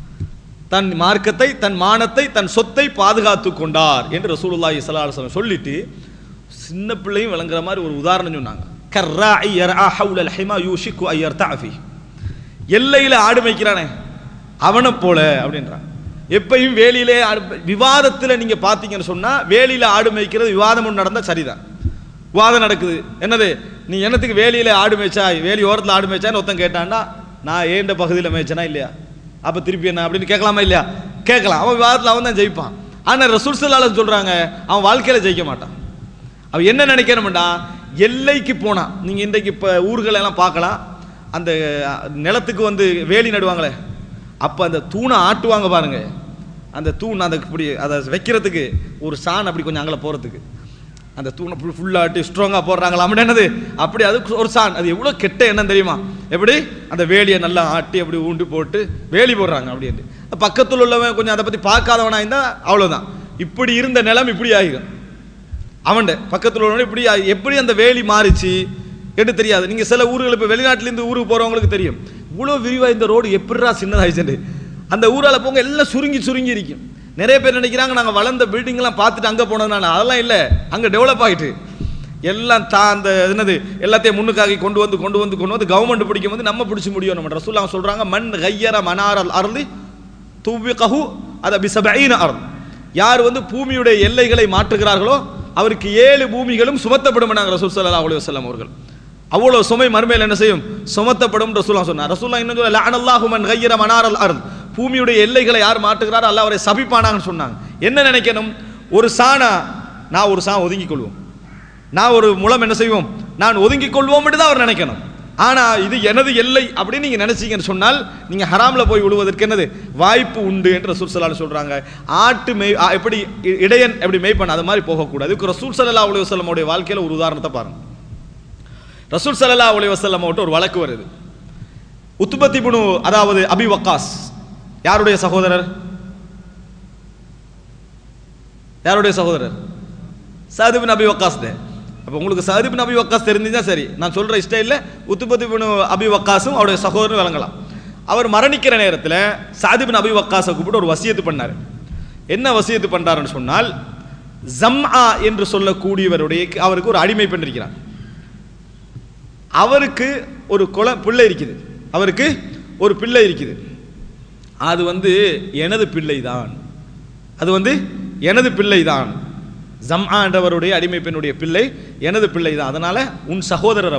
தன் மார்க்கத்தை, தன் மானத்தை, தன் சொத்தை பாதுகாத்து கொண்டார் என்று ரசூலுல்லாஹி ஸல்லல்லாஹு அலைஹி வஸல்லம் சொல்லிட்டு சின்ன பிள்ளையும் விளங்குற மாதிரி ஒரு உதாரணம் சொன்னாங்க. கர்ராஇ யர்ஆ ஹவுலல் ஹிமா யூஷிகு அன் யர்தஅ ஃபீ. எல்லையில் ஆடு மேய்க்கிறானே அவனை போல அப்படின்றான். எப்பயும் வேலியிலே விவாதத்தில் நீங்க பார்த்தீங்கன்னு சொன்னா, வேலியில ஆடு மேய்க்கிறது விவாதம் ஒன்று நடந்தால் சரிதான், விவாதம் நடக்குது. என்னது, நீ என்னத்துக்கு வேலியில ஆடு மேய்ச்சா, வேலி ஓரத்தில் ஆடு மேய்ச்சான்னு ஒருத்தன் கேட்டான்டா, நான் ஏண்ட பகுதியில் மேய்ச்சனா இல்லையா, அப்ப திருப்பி என்ன அப்படின்னு கேட்கலாமா இல்லையா, கேட்கலாம். அவன் விவாதத்தில் அவன் தான் ஜெயிப்பான். ஆனால் ரசூல் ஸல்லல்லாஹு அலைஹி வஸல்லம் சொல்றாங்க, அவன் வாழ்க்கையில ஜெயிக்க மாட்டான். அவன் என்ன நினைக்கணும்டா, எல்லைக்கு போனான். நீங்க இன்றைக்கு இப்போ ஊர்கள் எல்லாம் பார்க்கலாம், அந்த நிலத்துக்கு வேலி நடுவாங்களே, அப்போ அந்த தூணை ஆட்டுவாங்க பாருங்க, அந்த தூண் அந்த இப்படி அதை வைக்கிறதுக்கு ஒரு சான் அப்படி கொஞ்சம் அங்கே போகிறதுக்கு அந்த தூணை ஃபுல்லாட்டி ஸ்ட்ராங்காக போடுறாங்களா அப்படி என்னது, அப்படி அதுக்கு ஒரு சான், அது எவ்வளோ கெட்ட எண்ணம் தெரியுமா, எப்படி அந்த வேலியை நல்லா ஆட்டி அப்படி ஊண்டு போட்டு வேலி போடுறாங்க அப்படின்ட்டு. பக்கத்தில் உள்ளவன் கொஞ்சம் அதை பற்றி பார்க்காதவனா இருந்தால் அவ்வளோதான், இப்படி இருந்த நிலம் இப்படி ஆகிடும். அவன் பக்கத்தில் உள்ளவன் இப்படி எப்படி அந்த வேலி மாறிச்சு என்று தெரியாது. நீங்கள் சில ஊர்கள் இப்போ வெளிநாட்டிலேருந்து ஊருக்கு போகிறவங்களுக்கு தெரியும், இவ்வளோ விரிவாக இந்த ரோடு எப்படிரா சின்னதாகிச்சுட்டு. அந்த ஊரால் போங்க எல்லாம் சுருங்கி சுருங்கி இருக்கும். நிறைய பேர் நினைக்கிறாங்க நாங்கள் வளர்ந்த பில்டிங்லாம் பார்த்துட்டு அங்கே போனதுனால, அதெல்லாம் இல்லை, அங்கே டெவலப் ஆகிட்டு எல்லாம் அந்த என்னது எல்லாத்தையும் முன்னுக்காகி கொண்டு வந்து கவர்மெண்ட் பிடிக்கும் போது நம்ம பிடிச்சி முடியும். நம்ம ரசூலுல்லாஹ் சொல்கிறாங்க, மன் கய்யர மனாரல் அர்லி துவ்விகஹு அத பிஸபஈன அர்ல். யார் பூமியுடைய எல்லைகளை மாற்றுகிறார்களோ அவருக்கு 7 பூமிகளும் சுமத்தப்படும். ரசூல் ஸல்லல்லாஹு அலைஹி வஸல்லம் அவர்கள் அவ்வளோ சுமை மறுமையில் என்ன செய்யும், சுமத்தப்படும் ரசூலுல்லாஹ் சொன்னார். ரசூலுல்லாஹ் இன்னும் சொல்ல, லஅனல்லாஹு மன் கய்யர மனாரல் அர்ல், பூமியுடைய எல்லைகளை யார் மாற்றுகிறாரோ அல்லாஹ் அவரை சபிப்பானாங்கன்னு சொன்னாங்க. என்ன நினைக்கணும், ஒரு சாணா நான் ஒரு சாணம் ஒதுங்கிக் கொள்வோம், நான் ஒரு முளம் என்ன செய்வோம் நான் ஒதுங்கிக் கொள்வோம் தான் அவர் நினைக்கணும். ஆனால் இது எனது எல்லை அப்படின்னு நீங்கள் நினைச்சீங்கன்னு சொன்னால் நீங்கள் ஹராமில் போய் விழுவதற்கு என்னது வாய்ப்பு உண்டு என்று ரசூல் ஸல்லல்லாஹு அலைஹி வஸல்லம் சொல்கிறாங்க. ஆட்டு எப்படி இடையன் எப்படி மேய்ப்பன் அது மாதிரி போகக்கூடாது. இதுக்கு ரசூல் ஸல்லல்லாஹு அலைஹி வஸல்லம் உடைய வாழ்க்கையில் ஒரு உதாரணத்தை பாருங்க. ரசூல் ஸல்லல்லாஹு அலைஹி வஸல்லம் ஒரு வழக்கு வருது. உத்பத் இப்னு அதாவது அபி வக்காஸ் யாருடைய சகோதரர், யாருடைய சகோதரர், சஅத் இப்னு அபி வக்காஸ். அப்போ உங்களுக்கு சஅத் இப்னு அபி வக்காஸ் தெரிஞ்சுதான் சரி, நான் சொல்கிற ஸ்டைலில் உத்பத் இப்னு அபி வக்காஸும் அவருடைய சகோதரரும் விளங்கலாம். அவர் மரணிக்கிற நேரத்தில் சஅத் இப்னு அபி வக்காஸை கூப்பிட்டு ஒரு வசியத்து பண்ணார். என்ன வசியத்து பண்ணுறாருன்னு சொன்னால், ஜம்ஆ என்று சொல்லக்கூடியவருடைய அவருக்கு ஒரு அடிமை பெண் இருக்கிறார். அவருக்கு ஒரு பிள்ளை இருக்குது, அவருக்கு ஒரு பிள்ளை இருக்குது. அது எனது பிள்ளை தான், அது எனது பிள்ளை தான். ஜம்ஆ என்றவருடைய அடிமை பெண்ணுடைய பிள்ளை எனது பிள்ளை தான். அதனால உன் சகோதரர்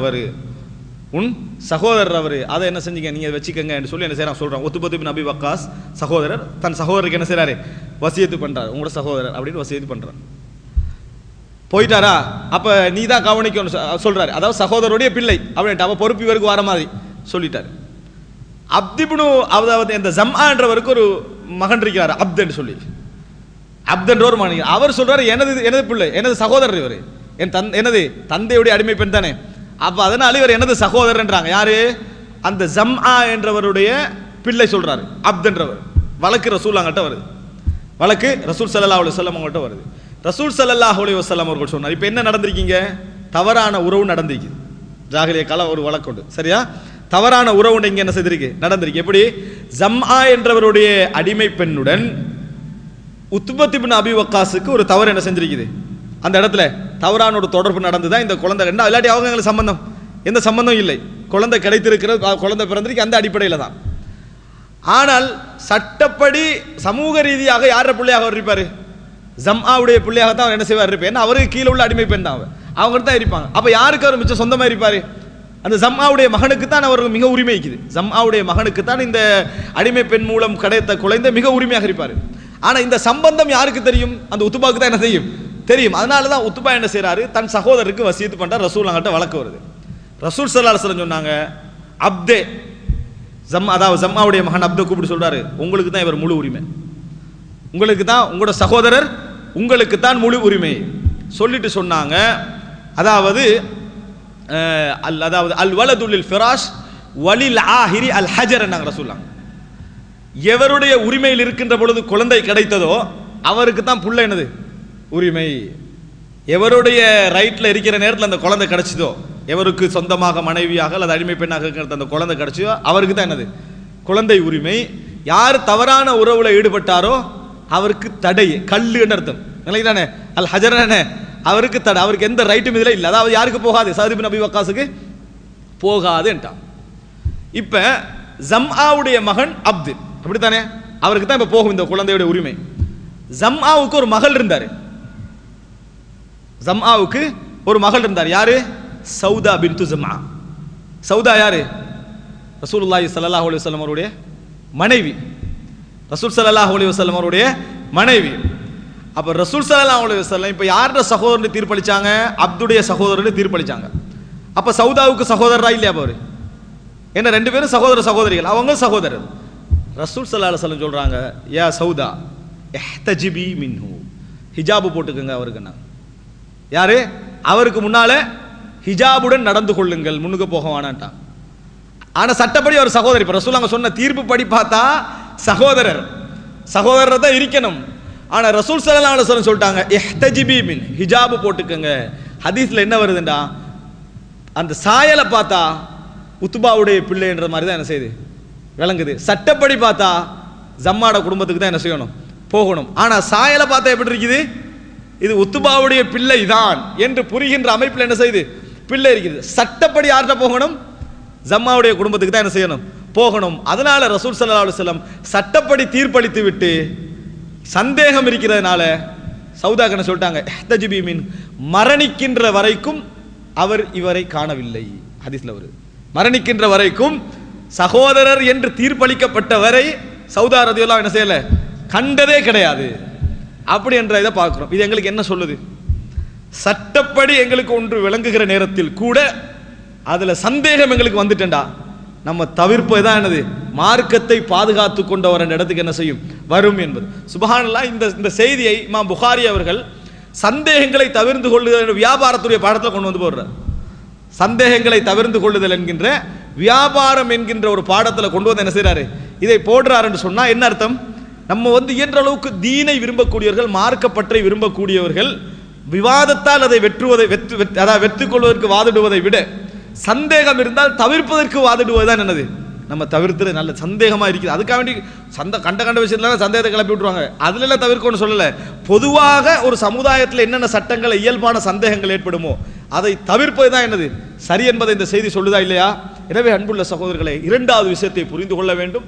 அவர், அதை என்ன செஞ்சீங்க, நீங்க வச்சுக்கங்க என்று சொல்லி என்ன செய்யறான் சொல்றான். உத்பத் இப்னு அபி வக்காஸ் சகோதரர் தன் சகோதரருக்கு என்ன செய்யறாரு, வசியத்து பண்றாரு. உங்களோட சகோதரர் அப்படின்னு வசியத்து பண்றாரு. போயிட்டாரா, அப்ப நீ தான் கவனிக்கணும் சொல்றாரு. அதாவது சகோதரருடைய பிள்ளை அப்படின்ட்டு அவ பொறுப்பு இவருக்கு வர மாதிரி சொல்லிட்டாரு. அப்திப்னு அதாவது இந்த ஜம்ஆ என்றவருக்கு ஒரு மகன் இருக்கிறார், அப்துன்னு சொல்லி. அப்துன்ற ஒரு மகன், அவர் சொல்றாரு எனது பிள்ளை, எனது சகோதரர் இவர், எனது தந்தையுடைய அடிமை பெண் தானே. அப்ப அதனால இவர் எனது சகோதரர் என்றாங்க. யாரு, அந்த ஜம்ஆ என்றவருடைய பிள்ளை சொல்றாரு அப்துன்றவர். வழக்கு ரசூல் அங்கிட்ட வருது, வழக்கு ரசூல் ஸல்லல்லாஹு அலைஹி வஸல்லம் அவங்கள்ட்ட வருது. ரசூல் ஸல்லல்லாஹு அலைஹி வஸல்லம் அவர்கள் சொன்னார், இப்போ என்ன நடந்திருக்கீங்க, தவறான உறவு நடந்திருக்கு. ஜாகிலிய கால ஒரு வழக்கு உண்டு, சரியா? தவறான உறவு இங்க என்ன செய்திருக்கு, நடந்திருக்கு. எப்படி, ஜம்ஆ என்றவருடைய அடிமை பெண்ணுடன் உத்பத் இப்னு அபி வக்காஸுக்கு ஒரு தவறு என்ன செஞ்சிருக்குது, அந்த இடத்துல தவறான ஒரு தொடர்பு நடந்துதான் இந்த குழந்தை ரெண்டா, இல்லாட்டி அவங்களுக்கு சம்பந்தம் எந்த சம்பந்தம் இல்லை, குழந்தை கிடைத்திருக்கிறது, குழந்தை பிறந்திருக்கு, அந்த அடிப்படையில் தான். ஆனால் சட்டப்படி சமூக ரீதியாக யார பிள்ளையாக அவர் இருப்பாரு, ஜம்ஆவுடைய பிள்ளையாக தான் அவர் என்ன செய்வார் இருப்பார். ஏன்னா அவருக்கு கீழே உள்ள அடிமை பெண் தான் அவங்க தான் இருப்பாங்க. அப்ப யாருக்கு அவர் மிச்சம் சொந்தமா இருப்பாரு, அந்த ஜம்ஆவுடைய மகனுக்கு தான் அவர் மிக உரிமை இருக்குது. ஜம்ஆவுடைய மகனுக்கு தான் இந்த அடிமை பெண் மூலம் கிடைத்த குழந்தை மிக உரிமையாக இருப்பார். ஆனா இந்த சம்பந்தம் யாருக்கு தெரியும், அந்த உத்துபாவுக்கு தான் என்ன செய்யும் தெரியும். அதனால தான் உத்துபா என்ன செய்யறாரு, தன் சகோதரருக்கு வசியத்து பண்றார். ரசூல் அங்கிட்ட வழக்கு வருது. ரசூல் ஸல்லல்லாஹு அலைஹி வஸல்லம் சொன்னாங்க, அப்தே அதாவது ஜம்ஆவுடைய மகன் அப்தை கூப்பிட்டு சொல்றாரு, உங்களுக்கு தான் இவர் முழு உரிமை, உங்களுக்கு தான் உங்களோட சகோதரர், உங்களுக்கு தான் முழு உரிமை சொல்லிட்டு சொன்னாங்க. அதாவது அல் வலதுல் ஃபிராஷ் வலில் ஆஹிரி அல் ஹஜர் நாங்க ரசூலுல்லாஹ், எவருடைய உரிமையில் இருக்கின்ற பொழுது குழந்தை கிடைத்ததோ அவருக்கு தான் புள்ள என்னது உரிமை. எவருடைய ரைட்ல இருக்கிற நேரத்தில் அந்த குழந்தை கிடைச்சதோ, எவருக்கு சொந்தமாக மனைவியாக அல்லது அடிமை பெண்ணாக இருக்கிற அந்த குழந்தை கிடைச்சதோ அவருக்கு தான் என்னது குழந்தை உரிமை. யார் தவறான உறவுல ஈடுபட்டாரோ அவருக்கு தடை, கல்லுன்னு அர்த்தம் இல்லைதானே, அல் ஹஜர் அவருக்கு தடை, அவருக்கு எந்த ரைட்டும் இதுல இல்லை. அதாவது யாருக்கு போகாது, சஅத் இப்னு அபி வக்காஸுக்கு போகாது என்றான். இப்ப ஜம்ஆவுடைய மகன் அப்து அப்படித்தானே, அவருக்கு தான் இப்ப போகும் இந்த குழந்தையுடைய உரிமை. ஜம்ஆவுக்கு ஒரு மகள் இருந்தார், ஜம்ஆவுக்கு ஒரு மகள் இருந்தார். யாரு, சௌதா பின்து ஜம்ஆ. சௌதா யாரு, ரசூலுல்லாஹி ஸல்லல்லாஹு அலைஹி வஸல்லம் அவருடைய மனைவி, ரசூல் ஸல்லல்லாஹு அலைஹி வஸல்லம் அவருடைய மனைவி. அப்ப ரசூல் ஸல்லல்லாஹு அலைஹி வஸல்லம் இப்ப யாரோட சகோதரனை தீர்ப்பளிச்சாங்க, அப்துடைய சகோதரனை தீர்ப்பளிச்சாங்க. அப்ப சௌதாவுக்கு சகோதரரா இல்லையா அவரு, என்ன ரெண்டு பேரும் சகோதர சகோதரிகள், அவங்க சகோதரர். ரசூல் ஸல்லல்லாஹு அலைஹி வஸல்லம் சொல்றாங்க, யா சௌதா இஹ்தஜிபி மின்ஹு, ஹிஜாபு போட்டுக்கங்க அவருக்கு. நான் யாரு, அவருக்கு முன்னால ஹிஜாபுடன் நடந்து கொள்ளுங்கள், முன்னுக்கு போக வேணான்ட்டான். ஆனா சட்டப்படி அவர் சகோதரி. இப்ப ரசூலுல்லாஹ் சொன்ன தீர்ப்பு படி பார்த்தா சகோதரர் தான் இருக்கணும். ஆனா ரசூல் ஸல்லல்லாஹு அலைஹி வஸல்லம் சொல்லிட்டாங்க இஹ்தஜிபி மின், ஹிஜாபு போட்டுக்கங்க. ஹதீஸ்ல என்ன வருதுண்டா, அந்த சாயலை பார்த்தா உத்பாவுடைய பிள்ளைன்ற மாதிரி தான் என்ன செய்யுது விளங்குது. சட்டப்படி பார்த்தா ஜம்மாட குடும்பத்துக்கு தான் என்ன செய்யணும் போகணும். ஆனா சாயலை பார்த்தா எப்படி இருக்குது, இது உத்பாவுடைய பிள்ளை தான் என்று புரிகின்ற அமைப்பில் என்ன செய்யுது பிள்ளை இருக்குது. சட்டப்படி யார்கிட்ட போகணும், ஜம்மாவுடைய குடும்பத்துக்கு தான் என்ன செய்யணும் போகணும். அதனால ரசூல் ஸல்லல்லாஹு அலைஹி வஸல்லம் சட்டப்படி தீர்ப்பளித்து விட்டு சந்தேகம் இருக்கிறதுனால சௌதாக்கு என்ன சொல்லிட்டாங்க, இஹ்தஜிபி மின், மரணிக்கின்ற வரைக்கும் அவர் இவரை காணவில்லை. ஹதீஸ்ல வருது, மரணிக்கின்ற வரைக்கும் சகோதரர் என்று தீர்ப்பளிக்கப்பட்ட வரை சௌதா ரலியல்லாஹு என்ன செய்யல, கண்டதே கிடையாது. அப்படி என்ற இதை பார்க்கிறோம். இது எங்களுக்கு என்ன சொல்லுது, சட்டப்படி எங்களுக்கு ஒன்று விளங்குகிற நேரத்தில் கூட அதுல சந்தேகம் எங்களுக்கு வந்துட்டேன்டா, நம்ம தவிர்ப்பது தான் என்னது மார்க்கத்தை பாதுகாத்து கொண்டவர் என்ற இடத்துக்கு என்ன செய்யும் வரும் என்பது. சுப்ஹானல்லாஹ். இந்த செய்தியை இமாம் புகாரி அவர்கள் சந்தேகங்களை தவிர்த்து கொள்ளுதல் வியாபாரத்துடைய பாடத்தில் கொண்டு வந்து போடுறார். சந்தேகங்களை தவிர்த்து கொள்ளுதல் என்கின்ற வியாபாரம் என்கின்ற ஒரு பாடத்தில் கொண்டு வந்து என்ன செய்யறாரு, இதை போடுறார் என்று சொன்னா என்ன அர்த்தம், நம்ம இயன்ற அளவுக்கு தீனை விரும்பக்கூடியவர்கள், மார்க்கப்பற்றை விரும்பக்கூடியவர்கள், விவாதத்தால் அதை வெற்றி கொள்வதற்கு வாதிடுவதை விட சந்தேகம் இருந்தால் தவிர்ப்பதற்கு வாதிடுவதுதான் என்னது நம்ம தவிர்த்து நல்ல சந்தேகமா இருக்குது. அதுக்காக வேண்டி கண்ட விஷயத்துல சந்தேகத்தை கிளப்பி விட்டுருவாங்க, அதுல எல்லாம் தவிர்க்கணும்னு சொல்லல. பொதுவாக ஒரு சமுதாயத்தில் என்னென்ன சட்டங்கள் இயல்பான சந்தேகங்கள் ஏற்படுமோ அதை தவிர்ப்பது தான் என்னது சரி என்பதை இந்த செய்தி சொல்லுதா இல்லையா? எனவே அன்புள்ள சகோதரர்களே, இரண்டாவது விஷயத்தை புரிந்து கொள்ள வேண்டும்.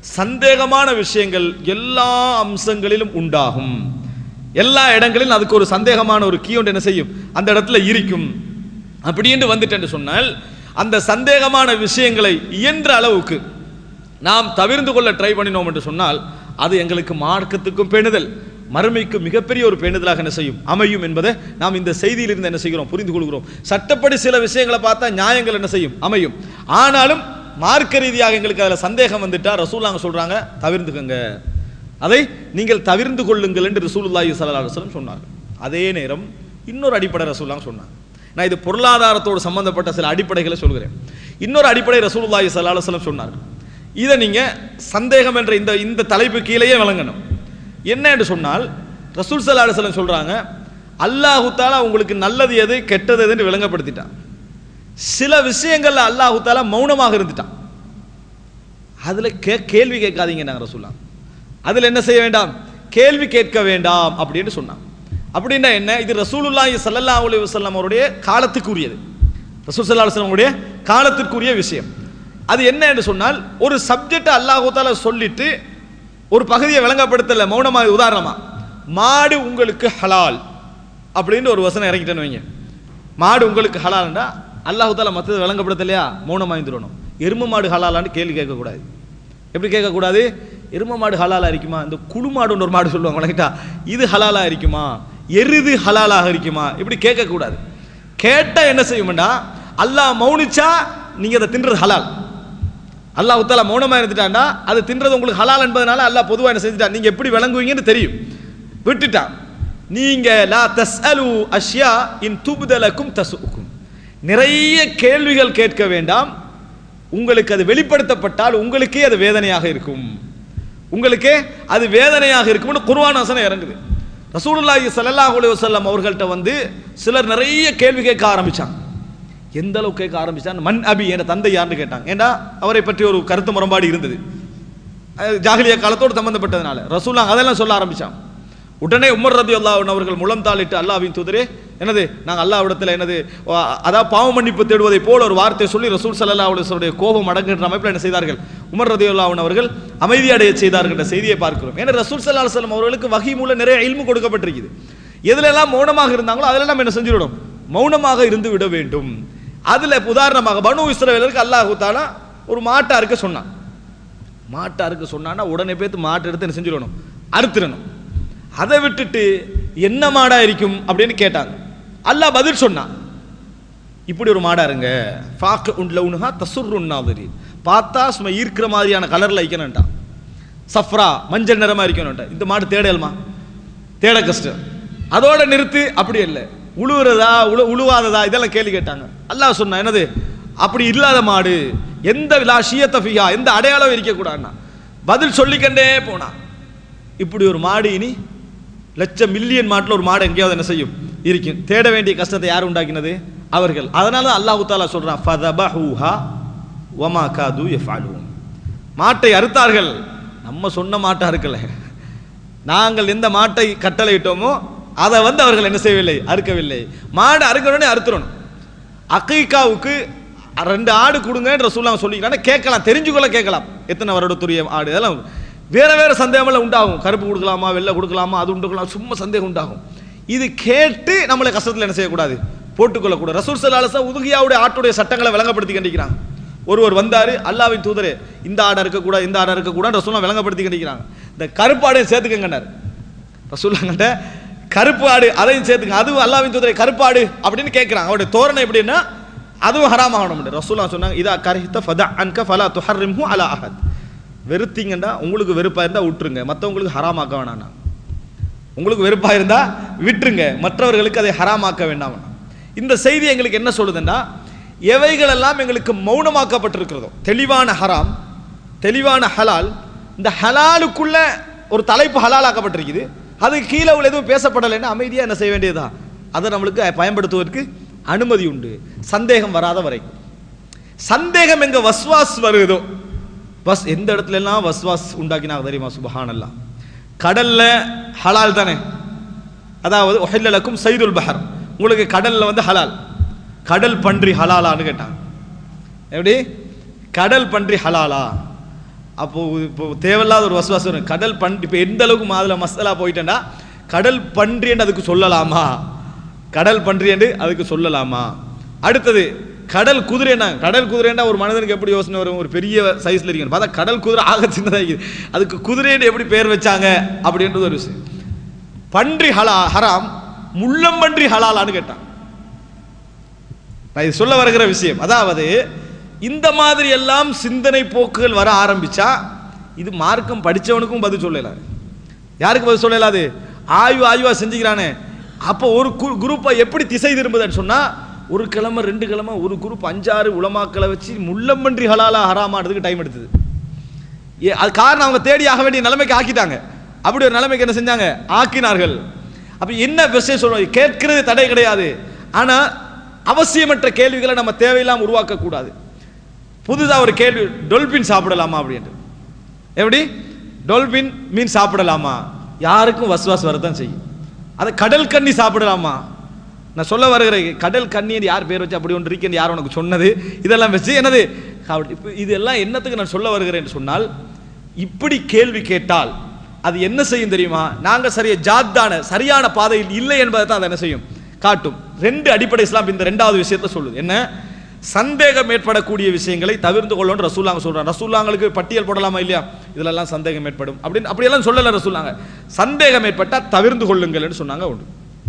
சந்தேகமான விஷயங்கள் எல்லா அம்சங்களிலும் உண்டாகும். எல்லா இடங்களிலும் அதுக்கு ஒரு சந்தேகமான ஒரு கீ ஒன்று என்ன செய்யும், அந்த இடத்துல இருக்கும். அப்படின்னு வந்துட்டு சொன்னால் அந்த சந்தேகமான விஷயங்களை இயன்ற அளவுக்கு நாம் தவிர்த்து கொள்ள ட்ரை பண்ணினோம் என்று சொன்னால் அது எங்களுக்கு மார்க்கத்துக்கும் பேணுதல், மறுமைக்கு மிகப்பெரிய ஒரு பேணுதலாக என்ன செய்யும், அமையும் என்பதை நாம் இந்த செய்தியிலிருந்து என்ன செய்கிறோம், புரிந்து கொள்கிறோம். சட்டப்படி சில விஷயங்களை பார்த்தா நியாயங்கள் என்ன செய்யும், அமையும். ஆனாலும் மார்க்க ரீதியாக எங்களுக்கு அதில் சந்தேகம் வந்துட்டா ரசூலுல்லாஹ் சொல்றாங்க, தவிர்த்துக்கங்க, அதை நீங்கள் தவிர்த்து கொள்ளுங்கள் என்று ரசூலுல்லாஹி ஸல்லல்லாஹு அலைஹி வஸல்லம் சொன்னாங்க. அதே நேரம் இன்னொரு அடிப்படை ரசூலுல்லாஹ் சொன்னாங்க. நான் இது பொருளாதாரத்தோடு சம்பந்தப்பட்ட சில அடிப்படைகளை சொல்கிறேன். இன்னொரு அடிப்படை ரசூலுல்லாஹி ஸல்லல்லாஹு அலைஹி வஸல்லம் சொன்னாங்க. இதை நீங்க சந்தேகம் என்ற இந்த தலைப்பு கீழேயே வழங்கணும். என்ன என்று சொன்னால் ரசூல் ஸல்லல்லாஹு அலைஹி வஸல்லம் சொல்றாங்க, அல்லாஹ் தஆலா உங்களுக்கு நல்லது எது கெட்டது எதுன்னு விளங்கப்படுத்திட்டான். சில விஷயங்கள்ல அல்லாஹ் தஆலா மௌனமாக இருந்துட்டான். அதுல கேள்வி கேட்காதீங்க நாங்க ரசூலுல்லாஹ். அதுல என்ன செய்ய வேண்டாம், கேள்வி கேட்க வேண்டாம் அப்படின்னு சொன்னான். அப்படின்னா என்ன, இது ரசூலுல்லாஹி ஸல்லல்லாஹு அலைஹி வஸல்லம் அவருடைய காலத்துக்குரியது, ரசூல் ஸல்லல்லாஹு அலைஹி வஸல்லம் அவருடைய காலத்துக்குரிய விஷயம். அது என்ன என்று சொன்னால் ஒரு சப்ஜெக்ட் அல்லாஹ் தஆலா சொல்லிட்டு ஒரு பகுதியை விளங்கப்படுத்தல மௌனமாக. உதாரணமா மாடு உங்களுக்கு ஹலால் அப்படின்னு ஒரு வசனம் இறங்கிட்டேன்னு வைங்க, மாடு உங்களுக்கு ஹலால்னா அல்லாஹ் தஆலா மற்றது விளங்கப்படுத்தலையா, மௌனமாக இருந்துடணும். எரும மாடு ஹலாலான்னு கேள்வி கேட்கக்கூடாது. எப்படி கேட்கக்கூடாது, எரும மாடு ஹலாலா இருக்குமா, இந்த குழு மாடுன்னு ஒரு மாடு சொல்லுவாங்க வழங்கிட்டா, இது ஹலாலா இருக்குமா, எருது ஹலாலாக இருக்குமா, இப்படி கேட்கக்கூடாது. கேட்டால் என்ன செய்யும்டா, அல்லாஹ் மௌனிச்சா நீங்கள் அதை தின்றது ஹலால், அல்லாஹ் தஆலா மௌனமாக இருந்துட்டாண்டா அது தின்றது உங்களுக்கு ஹலால் என்பதனால அல்லாஹ் பொதுவாக என்ன செஞ்சுட்டா, நீங்கள் எப்படி விளங்குவீங்கன்னு தெரியும், விட்டுட்டான். நீங்கள் லா தஸ்அலு அஷ்யா இன் துப்தலக்கும் தசுக்கும், நிறைய கேள்விகள் கேட்க வேண்டாம், உங்களுக்கு அது வெளிப்படுத்தப்பட்டால் உங்களுக்கே அது வேதனையாக இருக்கும், உங்களுக்கே அது வேதனையாக இருக்கும்னு குர்ஆன் வசனம் இறங்குது. ரசூலுல்லாஹி ஸல்லல்லாஹு அலைஹி வஸல்லம் அவர்கள்ட்ட வந்து சிலர் நிறைய கேள்வி கேட்க ஆரம்பிச்சாங்க. எந்த அளவுக்கு கேட்க ஆரம்பிச்சாங்க, மன் அபி என்ற தந்தை யாருன்னு கேட்டாங்க. ஏண்டா அவரை பற்றி ஒரு கருத்து முரண்பாடு இருந்தது, ஜாஹிலியா காலத்தோடு சம்பந்தப்பட்டதுனால ரசூலுல்லாஹ் அதெல்லாம் சொல்ல ஆரம்பிச்சாங்க. உடனே உமர் ரலியல்லாஹு அன்ஹு அவர்கள் முழம் தாளிட்டு, அல்லாஹ்வின் தூதரே, என்னது நாங்கள் அல்லாஹ்விடத்தில் என்னது அதாவது பாவ மன்னிப்பு தேடுவதை போல ஒரு வார்த்தை சொல்லி ரசூல் ஸல்லல்லாஹு அலைஹி வஸல்லம் கோபம் அடங்குகின்ற அமைப்பில் என்ன செய்தார்கள், உமர் ரலியல்லாஹு அன்ஹு அவர்கள் அமைதியடைய செய்தார்கள் என்ற செய்தியை பார்க்கிறோம். ஏன்னா ரசூல் ஸல்லல்லாஹு அலைஹி வஸல்லம் அவர்களுக்கு வஹி மூலம் நிறைய இல்மு கொடுக்கப்பட்டிருக்குது. எதுலெல்லாம் மௌனமாக இருந்தாங்களோ அதில் நம்ம என்ன செஞ்சிடணும், மௌனமாக இருந்து விட வேண்டும். அதுல உதாரணமாக பனு இஸ்ரவேலருக்கு அல்லாஹ் தஆலா ஒரு மாட்டை அறுக்க சொன்னான். மாட்டை அறுக்க சொன்னான்னா உடனே பேத்து மாட்டை எடுத்து என்ன செஞ்சிடணும், அறுத்துடணும். அதை விட்டுட்டு என்ன மாடா இருக்கும் அப்படின்னு கேட்டாங்க. அல்லாஹ் பதில் சொன்னான், இப்படி ஒரு மாடா இருங்க, ஃபாக் உன்லவுன்ஹா தசுர்ருன் நாதிரின், பார்த்தா சும்மா ஈர்க்கிற மாதிரியான கலர்ல இருக்கணும்ட்டான், சஃப்ரா மஞ்சள் நிறமா இருக்கணும்ட்டா. இந்த மாடு தேடலுமா, தேட கஷ்டம், அதோட நிறுத்து. அப்படி இல்லை, உழுவுறதா உழுவாததா இதெல்லாம் கேள்வி கேட்டாங்க. அல்லாஹ் சொன்னா என்னது, அப்படி இல்லாத மாடு, எந்த லாஷியத்த ஃபியா, எந்த அடையாளம் இருக்கக்கூடாதுன்னா பதில் சொல்லிக்கண்டே போனா. இப்படி ஒரு மாடு இனி லட்சம் மில்லியன் மாட்டில் ஒரு மாடு எங்கேயாவது என்ன செய்யும், இருக்கும். தேட வேண்டிய கஷ்டத்தை யார் உண்டாக்கினது, அவர்கள். அதனால அல்லாஹ் தஆலா சொல்றான், ஃபதபஹூஹா வமா காது யஃஅலூன், மாட்டை அறுத்தார்கள். நம்ம சொன்ன மாட்டை அறுக்கல, நாங்கள் எந்த மாட்டை கட்டளையிட்டோமோ அதை வந்து அவர்கள் என்ன செய்யவில்லை, அறுக்கவில்லை. மாடு அறுக்கணும்னே அறுத்துறணும். அகீகாவுக்கு 2 ஆடு கொடுங்கன்ற ரசூலுல்லாஹ் சொல்லிக்கிறாங்க. கேட்கலாம், தெரிஞ்சுக்கொள்ள கேட்கலாம், எத்தனை வருடத்துரிய ஆடு, அதெல்லாம் வேற வேற சந்தேகமெல்லாம் உண்டாகும். கருப்பு கொடுக்கலாமா, வெள்ளை கொடுக்கலாமா, அது உண்டுக்கலாம், சும்மா சந்தேகம் உண்டாகும். இது கேட்டு நம்மளை கஷ்டத்தில் என்ன செய்யக்கூடாது, போட்டுக்கொள்ளக்கூடாது. ரசூல் ஸல்லல்லாஹு அலைஹி வஸல்லம் உதுகியாவுடைய ஆட்டுடைய சட்டங்களை விளங்கப்படுத்தி கண்டிக்கிறாங்க. ஒருவர் வந்தாரு, அல்லாஹ்வின் தூதரே இந்த ஆடை இருக்கக்கூடாது, இந்த ஆடை இருக்கக்கூடாது ரசூலுல்லாஹ் விளங்கப்படுத்தி கண்டிக்கிறாங்க. இந்த கருப்பு ஆடையும் சேர்த்துக்கங்கன்னார் ரசூலுல்லாஹ் கிட்ட, கருப்பு ஆடு அதையும் சேர்த்துங்க, அதுவும் அல்லாஹ்வின் தூதரே கருப்பாடு அப்படின்னு கேட்கிறாங்க. அவருடைய தோரணை எப்படின்னா அதுவும் ஹராம் ஆகணும். ரசூலுல்லாஹ் சொன்னாங்க, இதா கரிஹ்த ஃபதா அன்க ஃபலா துஹர்ரிம்ஹு அலா அஹத், வெறுத்தீங்கன்னா உங்களுக்கு வெறுப்பாக இருந்தால் விட்டுருங்க, மற்றவங்களுக்கு ஹராமாக்க வேணாம். உங்களுக்கு வெறுப்பாக இருந்தால் விட்டுருங்க, மற்றவர்களுக்கு அதை ஹராமாக்க வேண்டாம். இந்த செய்தி எங்களுக்கு என்ன சொல்லுதுன்னா, எவைகளெல்லாம் எங்களுக்கு மௌனமாக்கப்பட்டிருக்கிறதோ, தெளிவான ஹராம் தெளிவான ஹலால், இந்த ஹலாலுக்குள்ள ஒரு தலைப்பு ஹலால் ஆக்கப்பட்டிருக்குது, அது கீழே உள்ள எதுவும் பேசப்படலைன்னா அமைதியாக என்ன செய்ய வேண்டியதா, அதை நம்மளுக்கு பயன்படுத்துவதற்கு அனுமதி உண்டு, சந்தேகம் வராத வரைக்கும். சந்தேகம் எங்க வஸ்வாஸ் வருதோ, எந்த இடத்துல எல்லாம் வஸ்வாஸ் உண்டாக்கினாங்க தெரியுமா, சுப்ஹானல்லாஹ். கடல்ல ஹலால் தானே, அதாவது உஹில்ல லக்கும் சைதுல் பஹர், உங்களுக்கு கடல்ல வந்து ஹலால், கடல் பன்றி ஹலாலான்னு கேட்டாங்க. எப்படி கடல் பன்றி ஹலாலா, அப்போ இப்போ தேவையில்லாத ஒரு வசுவாசம் வரும். கடல் பன்றி இப்போ எந்த அளவுக்கு அதில் மசாலா போயிட்டேன்டா, கடல் பன்றி என்று அதுக்கு சொல்லலாமா, கடல் பன்றி என்று அதுக்கு சொல்லலாமா? அடுத்தது கடல் குதிரைனா, கடல் குதிரைன்னா ஒரு மனிதனுக்கு எப்படி யோசனை வரும், ஒரு பெரிய சைஸ்ல இருக்கணும், பார்த்தா கடல் குதிரை ஆக சின்னதாக இருக்குது, அதுக்கு குதிரைன்னு எப்படி பேர் வச்சாங்க அப்படின்றது ஒரு விஷயம். பன்றி ஹராம், முள்ளம்பன்றி ஹலாலான்னு கேட்டான். நான் இது சொல்ல வருகிற விஷயம், அதாவது இந்த மாதிரி எல்லாம் சிந்தனை போக்குகள் வர ஆரம்பிச்சா இது மார்க்கம் படித்தவனுக்கும் பதில் சொல்லலாம். யாருக்கு பதில் சொல்லலாது? ஆய்வா செஞ்சுக்கிறானே. அப்போ ஒரு குரூப்பை எப்படி திசை திரும்புதுன்னு சொன்னா, ஒரு கிழமை 2 கிழமை ஒரு குரூப் 5-6 உலமாக்களை வச்சு முள்ளம்பன்றி ஹலாலா ஹராமானதுக்கு டைம் எடுத்தது. அது காரணம் அவங்க தேடி ஆக வேண்டிய நிலைமைக்கு ஆக்கிட்டாங்க. அப்படி ஒரு நிலைமைக்கு என்ன செஞ்சாங்க, ஆக்கினார்கள். அப்ப என்ன விஷயம் சொல்றோம், கேட்கிறது தடை கிடையாது, ஆனா அவசியமற்ற கேள்விகளை நம்ம தேவையில்லாம உருவாக்க கூடாது. புதுதா ஒரு கேள்வி, டொல்பின் சாப்பிடலாமா அப்படின்ட்டு. எப்படி டொல்பின் மீன் சாப்பிடலாமா? யாருக்கும் வசுவாஸ் வரதான் செய்யும். அதை கடல் கண்ணி சாப்பிடலாமா? நான் சொல்ல வருகிற கடல் கண்ணி யார் பேர் வச்சு அப்படி ஒன்று இருக்கேன், யார் உனக்கு சொன்னது? இதெல்லாம் வச்சு என்னது இதெல்லாம் என்னத்துக்கு நான் சொல்ல வருகிறேன் என்று சொன்னால், இப்படி கேள்வி கேட்டால் அது என்ன செய்யும் தெரியுமா? நாங்க சரியான பாதையில் இல்லை என்பதை தான் அதை என்ன செய்யும், காட்டும். 2 அடிப்படை இஸ்லாம் இந்த 2வது விஷயத்தை சொல்லுது. என்ன? சந்தேகம் ஏற்படக்கூடிய விஷயங்களை தவிர்த்து கொள்ளணும் ரசூலுல்லாஹ் சொல்றாங்க. ரசூலுல்லாஹ்ங்களுக்கு பட்டியல் போடலாமா இல்லையா, இதெல்லாம் சந்தேகம் ஏற்படும் அப்படின்னு அப்படியெல்லாம் சொல்லல ரசூலுல்லாஹ். சந்தேகம் ஏற்பட்டால் தவிர்த்து கொள்ளுங்கள் சொன்னாங்க. உண்டு.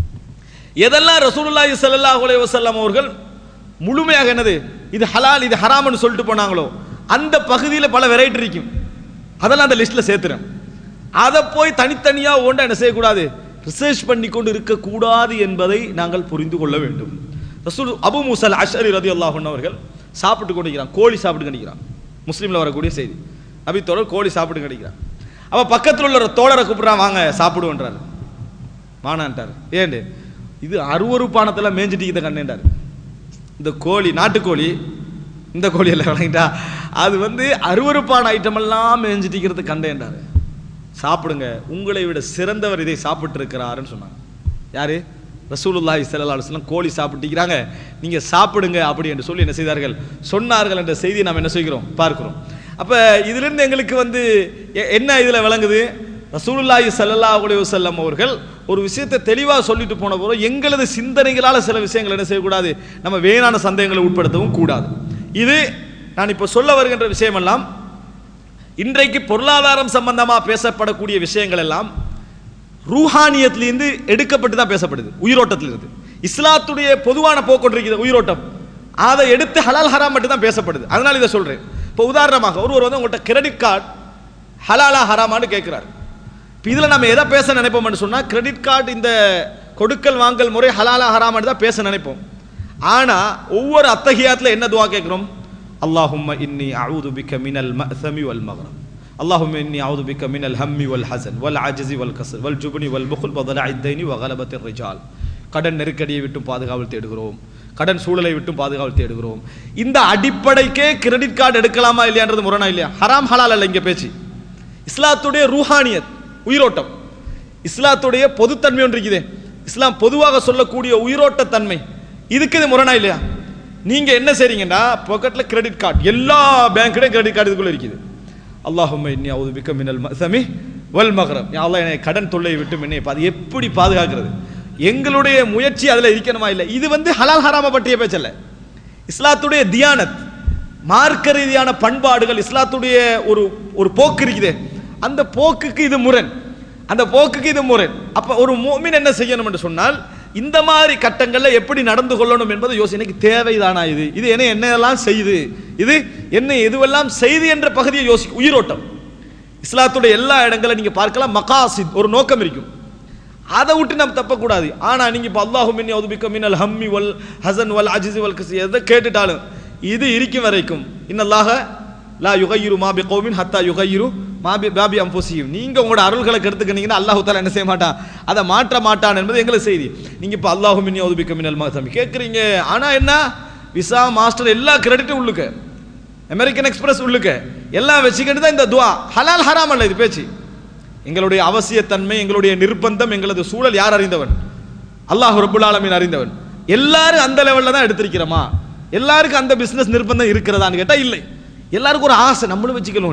எதெல்லாம் ரசூலுல்லாஹி ஸல்லல்லாஹு அலைஹி வஸல்லம் அவர்கள் முழுமையாக என்னது இது ஹலால் இது ஹராம்னு சொல்லிட்டு போனாங்களோ அந்த பகுதியில் பல வெரைட்டி இருக்கும், அதெல்லாம் அந்த லிஸ்ட்ல சேர்த்துறேன். அதை போய் தனித்தனியா ஒன்றா என்ன செய்யக்கூடாது, ரிசர்ச் பண்ணி கொண்டு இருக்கக்கூடாது என்பதை நாங்கள் புரிந்து கொள்ள வேண்டும். ரசூல் அபு மூஸா அல்-அஷ்அரி ரலியல்லாஹு அன்ஹு அவர்கள் சாப்பிட்டு கொண்டிருக்கிறான், கோழி சாப்பிட்டு கொண்டிருக்கிறான். முஸ்லீம்ல வரக்கூடிய செய்தி, நபி தோழர் கோழி சாப்பிட்டு கொண்டிருக்கிறான். அவ பக்கத்தில் உள்ள தோழரை கூப்பிடுறான், வாங்க சாப்பிடுவோன்றார். வானான்ட்டார். ஏண்டு இது அருவருப்பானத்தெல்லாம் மேய்ஞ்சிட்டு இதை கண்டேன்டார். இந்த கோழி நாட்டுக்கோழி, இந்த கோழி எல்லாம் வழங்கிட்டா அது அருவருப்பான ஐட்டம் எல்லாம் மேய்ஞ்சிட்டு கண்டேன்டார். சாப்பிடுங்க, உங்களை விட சிறந்தவர் இதை சாப்பிட்டு இருக்கிறாருன்னு சொன்னாங்க. யாரு? ரசூலுல்லாஹி ஸல்லல்லாஹு அலைஹி வஸல்லம் கோழி சாப்பிட்டுக்கிறாங்க, நீங்க சாப்பிடுங்க அப்படி என்று சொல்லி என்ன செய்தார்கள், சொன்னார்கள் என்ற செய்தியை நாம் என்ன செய்கிறோம், பார்க்கிறோம். அப்ப இதிலிருந்து எங்களுக்கு என்ன இதுல விளங்குது, ரசூலுல்லாஹி ஸல்லல்லாஹு அலைஹி வஸல்லம் அவர்கள் ஒரு விஷயத்தை தெளிவாக சொல்லிட்டு போன போது எங்களது சிந்தனைகளால் சில விஷயங்கள் என்ன செய்யக்கூடாது, நம்ம வேணான சந்தேகங்களை உட்படுத்தவும் கூடாது. இது நான் இப்போ சொல்ல வருகின்ற விஷயம் எல்லாம் இன்றைக்கு பொருளாதாரம் சம்பந்தமாக பேசப்படக்கூடிய விஷயங்கள் எல்லாம் ரூஹானியத்திலிருந்து எடுக்கப்பட்டு தான் பேசப்படுது, உயிரோட்டத்திலிருந்து. இஸ்லாத்துடைய பொதுவான போக்கொண்டு இருக்குது உயிரோட்டம், அதை எடுத்து ஹலால் ஹராம் மட்டும் தான் பேசப்படுது. அதனால இதை சொல்றேன். இப்போ உதாரணமாக ஒருவர் உங்கள்கிட்ட கிரெடிட் கார்டு ஹலாலா ஹராமான்னு கேட்கிறார். இதில் நம்ம எதை பேச நினைப்போம்னு சொன்னால், கிரெடிட் கார்டு இந்த கொடுக்கல் வாங்கல் முறை ஹலாலா ஹராமான்னு தான் பேச நினைப்போம். ஆனால் ஒவ்வொரு அத்தஹியாத்தில் என்ன துவா கேட்குறோம், அல்லாஹும்ம இன்னி அஊது பிக்க மினல் மஅஸமி வல் மக்ரம், அல்லாஹும்ம இன்னி அஊது பிக்க மினல் ஹம்மி வல் ஹஸன் வல் அஜ்ஸி வல் கஸ்ர் வல் ஜுப்னி வல் புக்ல் வ தலஇத் தைனி வ கலபத்திர் ரிஜால். கடன் நெருக்கடியை விட்டும் பாதுகாவல் தேடுகிறோம், கடன் சூழலை விட்டும் பாதுகாவல் தேடுகிறோம். இந்த அடிப்படைக்கே கிரெடிட் கார்டு எடுக்கலாமா இல்லையான்றது முரணா இல்லையா? ஹராம் ஹலால் அல்ல இங்கே பேச்சு. இஸ்லாத்துடைய ரூஹானியத் உயிரோட்டம், இஸ்லாத்துடைய பொதுத்தன்மை ஒன்று இருக்குது. இஸ்லாம் பொதுவாக சொல்லக்கூடிய உயிரோட்ட தன்மை, இதுக்கு இது முரணா இல்லையா? நீங்க என்ன செய்றீங்கன்னா, பாக்கெட்ல கிரெடிட் கார்டு, எல்லா பேங்க்லயும் கிரெடிட் கார்டு இதுக்குள்ள இருக்குது. அல்லாஹும்ம இன்னி அஊது பிக்க மினல் மஅஸமி வல் மக்ரம், யா அல்லாஹ் என்னை கடன் தொல்லையை விட்டு என்னை எப்படி பாதுகாக்கிறது? எங்களுடைய முயற்சி அதுல இருக்கணுமா இல்லை? இது ஹலால் ஹராம பற்றிய பேச்சல்ல. இஸ்லாத்துடைய தியானத், மார்க்க ரீதியான பண்பாடுகள், இஸ்லாத்துடைய ஒரு போக்கு இருக்குது, அந்த போக்குக்கு இது முரண், அந்த போக்குக்கு இது முரண். அப்ப ஒரு முஃமின் என்ன செய்யணும் என்று சொன்னால், இந்த மாதிரி கட்டங்கள்ல எப்படி நடந்து கொள்ளணும் என்பதை யோசனைக்கு தேவைதானா, இது என்னெல்லாம் செய்து, இது என்ன எதுவெல்லாம் செய்து என்ற பகுதியை யோசிக்கும். உயிரோட்டம் இஸ்லாத்துடைய எல்லா இடங்களும் நீங்க பார்க்கலாம், மகாசித் ஒரு நோக்கம் இருக்கும், அதை விட்டு நம்ம தப்பக்கூடாது. ஆனா நீங்க இப்போ அல்லாஹும்ம இன்னி அஊது பிக்க மினல் ஹம்மி வல் ஹஸன் வல் அஜ்ஸி வல் கஸ்ர் எதை கேட்டுட்டாலும் இது இருக்கும் வரைக்கும் இன்னல்லாஹ லா யுகையிரு மா பிகௌமின் ஹத்தா யுகையிரு மா பி அன்ஃபுஸிஹிம், நீங்க உங்களோட அருள்களை கெடுத்துக்கினீங்கன்னா அல்லாஹ் தஆலா என்ன செய்ய மாட்டான், அதை மாற்ற மாட்டான் என்பது எங்களுக்கு செய்தி. நீங்க இப்போ அல்லாஹும்ம இன்னி அஊது பிக்க மினல் மஅஸமி கேட்குறீங்க, ஆனா என்ன விசா மாஸ்டர் எல்லா கிரெடிட்டும் உள்ளுக்க, அமெரிக்கன் எக்ஸ்பிரஸ் உள்ளுக்க எல்லாம் வச்சுக்கிட்டு தான் இந்த துவா. ஹலால் ஹராம் அல்ல இது பேச்சு. எங்களுடைய அவசியத்தன்மை, எங்களுடைய நிர்பந்தம், எங்களது சூழல் யார் அறிந்தவன்? அல்லாஹ் ரப்புல் ஆலமீன் அறிந்தவன். எல்லாரும் அந்த லெவலில் தான் எடுத்திருக்கிறோமா? எல்லாருக்கும் அந்த பிஸ்னஸ் நிர்பந்தம் இருக்கிறதான்னு கேட்டால் இல்லை. எல்லாருக்கும் ஒரு ஆசை, நம்மளும் வச்சுக்கணும்.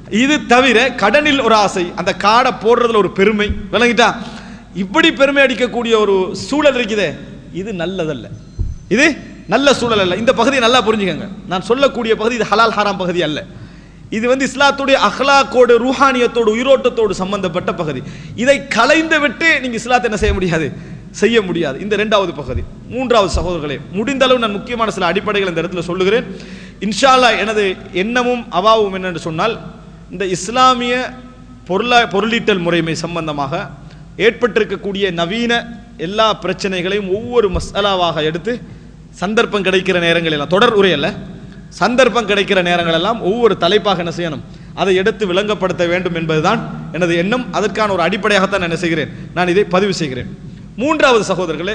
இது தவிர கடனில் ஒரு ஆசை, அந்த காடை போடுறதுல ஒரு பெருமை, விளங்கிட்டா? இப்படி பெருமை அடிக்கக்கூடிய ஒரு சூழல் இருக்குதே, இது நல்லதல்ல, இது நல்ல சூழல் அல்ல. இந்த பகுதியை நல்லா புரிஞ்சுக்கங்க. நான் சொல்லக்கூடிய பகுதி இது ஹலால் ஹராம் பகுதி அல்ல. இது இஸ்லாத்துடைய அஹ்லாக்கோடு ரூஹானியத்தோடு உயிரோட்டத்தோடு சம்பந்தப்பட்ட பகுதி. இதை கலைந்து விட்டு நீங்க இஸ்லாத்தை என்ன செய்ய முடியாது, செய்ய முடியாது. இந்த இரண்டாவது பகுதி. மூன்றாவது சகோதரர்களே, முடிந்த அளவு நான் முக்கியமான சில அடிப்படைகள் இந்த இடத்துல சொல்லுகிறேன். இன்ஷா அல்லாஹ் எனது எண்ணமும் அவாவும் என்னென்று சொன்னால், இந்த இஸ்லாமிய பொருளீட்டல் முறைமை சம்பந்தமாக ஏற்பட்டிருக்கக்கூடிய நவீன எல்லா பிரச்சனைகளையும் ஒவ்வொரு மசாலாவாக எடுத்து சந்தர்ப்பம் கிடைக்கிற நேரங்கள் எல்லாம், தொடர் உரை அல்ல, சந்தர்ப்பம் கிடைக்கிற நேரங்கள் எல்லாம் ஒவ்வொரு தலைப்பாக என்ன செய்யணும், அதை எடுத்து விளங்கப்படுத்த வேண்டும் என்பதுதான் எனது எண்ணம். அதற்கான ஒரு அடிப்படையாகத்தான் என்ன செய்கிறேன், நான் இதை பதிவு செய்கிறேன். மூன்றாவது சகோதரர்களே,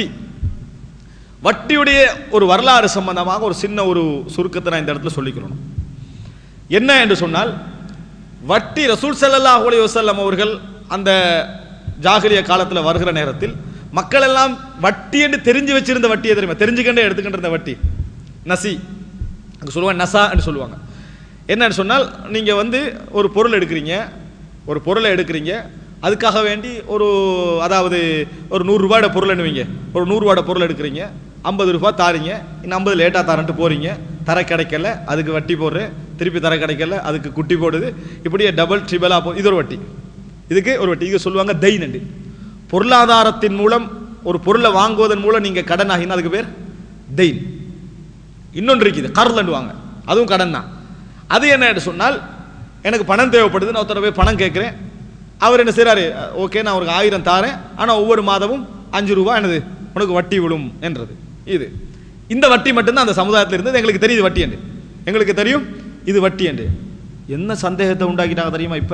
வட்டியுடைய ஒரு வரலாறு சம்பந்தமாக ஒரு சின்ன ஒரு சுருக்கத்தை நான் இந்த இடத்துல சொல்லிக்கிறோம். என்ன என்று சொன்னால், வட்டி ரசூல் ஸல்லல்லாஹு அலைஹி வஸல்லம் அவர்கள் அந்த ஜாகிலிய காலத்தில் வருகிற நேரத்தில் மக்கள் எல்லாம் வட்டி என்று தெரிஞ்சு வச்சிருந்த வட்டியை தெரியுமா, தெரிஞ்சுக்கண்டே எடுத்துக்கிட்டு வட்டி நசி அங்கே சொல்லுவாங்க, நசா என்று சொல்லுவாங்க. என்னன்னு சொன்னால், நீங்கள் ஒரு பொருள் எடுக்கிறீங்க, ஒரு பொருளை எடுக்கிறீங்க, அதுக்காக வேண்டி அதாவது ஒரு 100 ரூபாயோட பொருள் என்னவீங்க, ஒரு 100 ரூபாயோட பொருள் எடுக்கிறீங்க, 50 ரூபாய் தாரீங்க, இன்னும் 50 லேட்டாக தரன்ட்டு போறீங்க, தர கிடைக்கல, அதுக்கு வட்டி போடுறேன், திருப்பி தர கிடைக்கல, அதுக்கு குட்டி போடுது, இப்படியே டபுள் ட்ரிபிளாக இது ஒரு வட்டி, இதுக்கு ஒரு வட்டி. இது சொல்லுவாங்க தெயின் என்று. பொருளாதாரத்தின் மூலம் ஒரு பொருளை வாங்குவதன் மூலம் நீங்கள் கடன் ஆகினா அதுக்கு பேர் தெயின். இன்னொன்று இருக்குது கர்லண்டுவாங்க, அதுவும் கடன் தான். அது என்ன சொன்னால், எனக்கு பணம் தேவைப்படுது, நான் ஒருத்தர போய் பணம் கேட்குறேன், அவர் என்ன செய்கிறாரு, ஓகே நான் ஒரு 1000 தாரேன், ஆனால் ஒவ்வொரு மாதமும் 5 ரூபா என்னது உனக்கு வட்டி விழும் என்றது. இது இந்த வட்டி மட்டும்தான் அந்த சமுதாயத்தில் இருந்தது. எங்களுக்கு தெரியுது வட்டி என்று, எங்களுக்கு தெரியும் இது வட்டி என்று. என்ன சந்தேகத்தை உண்டாக்கிட்டாங்க தெரியுமா? இப்போ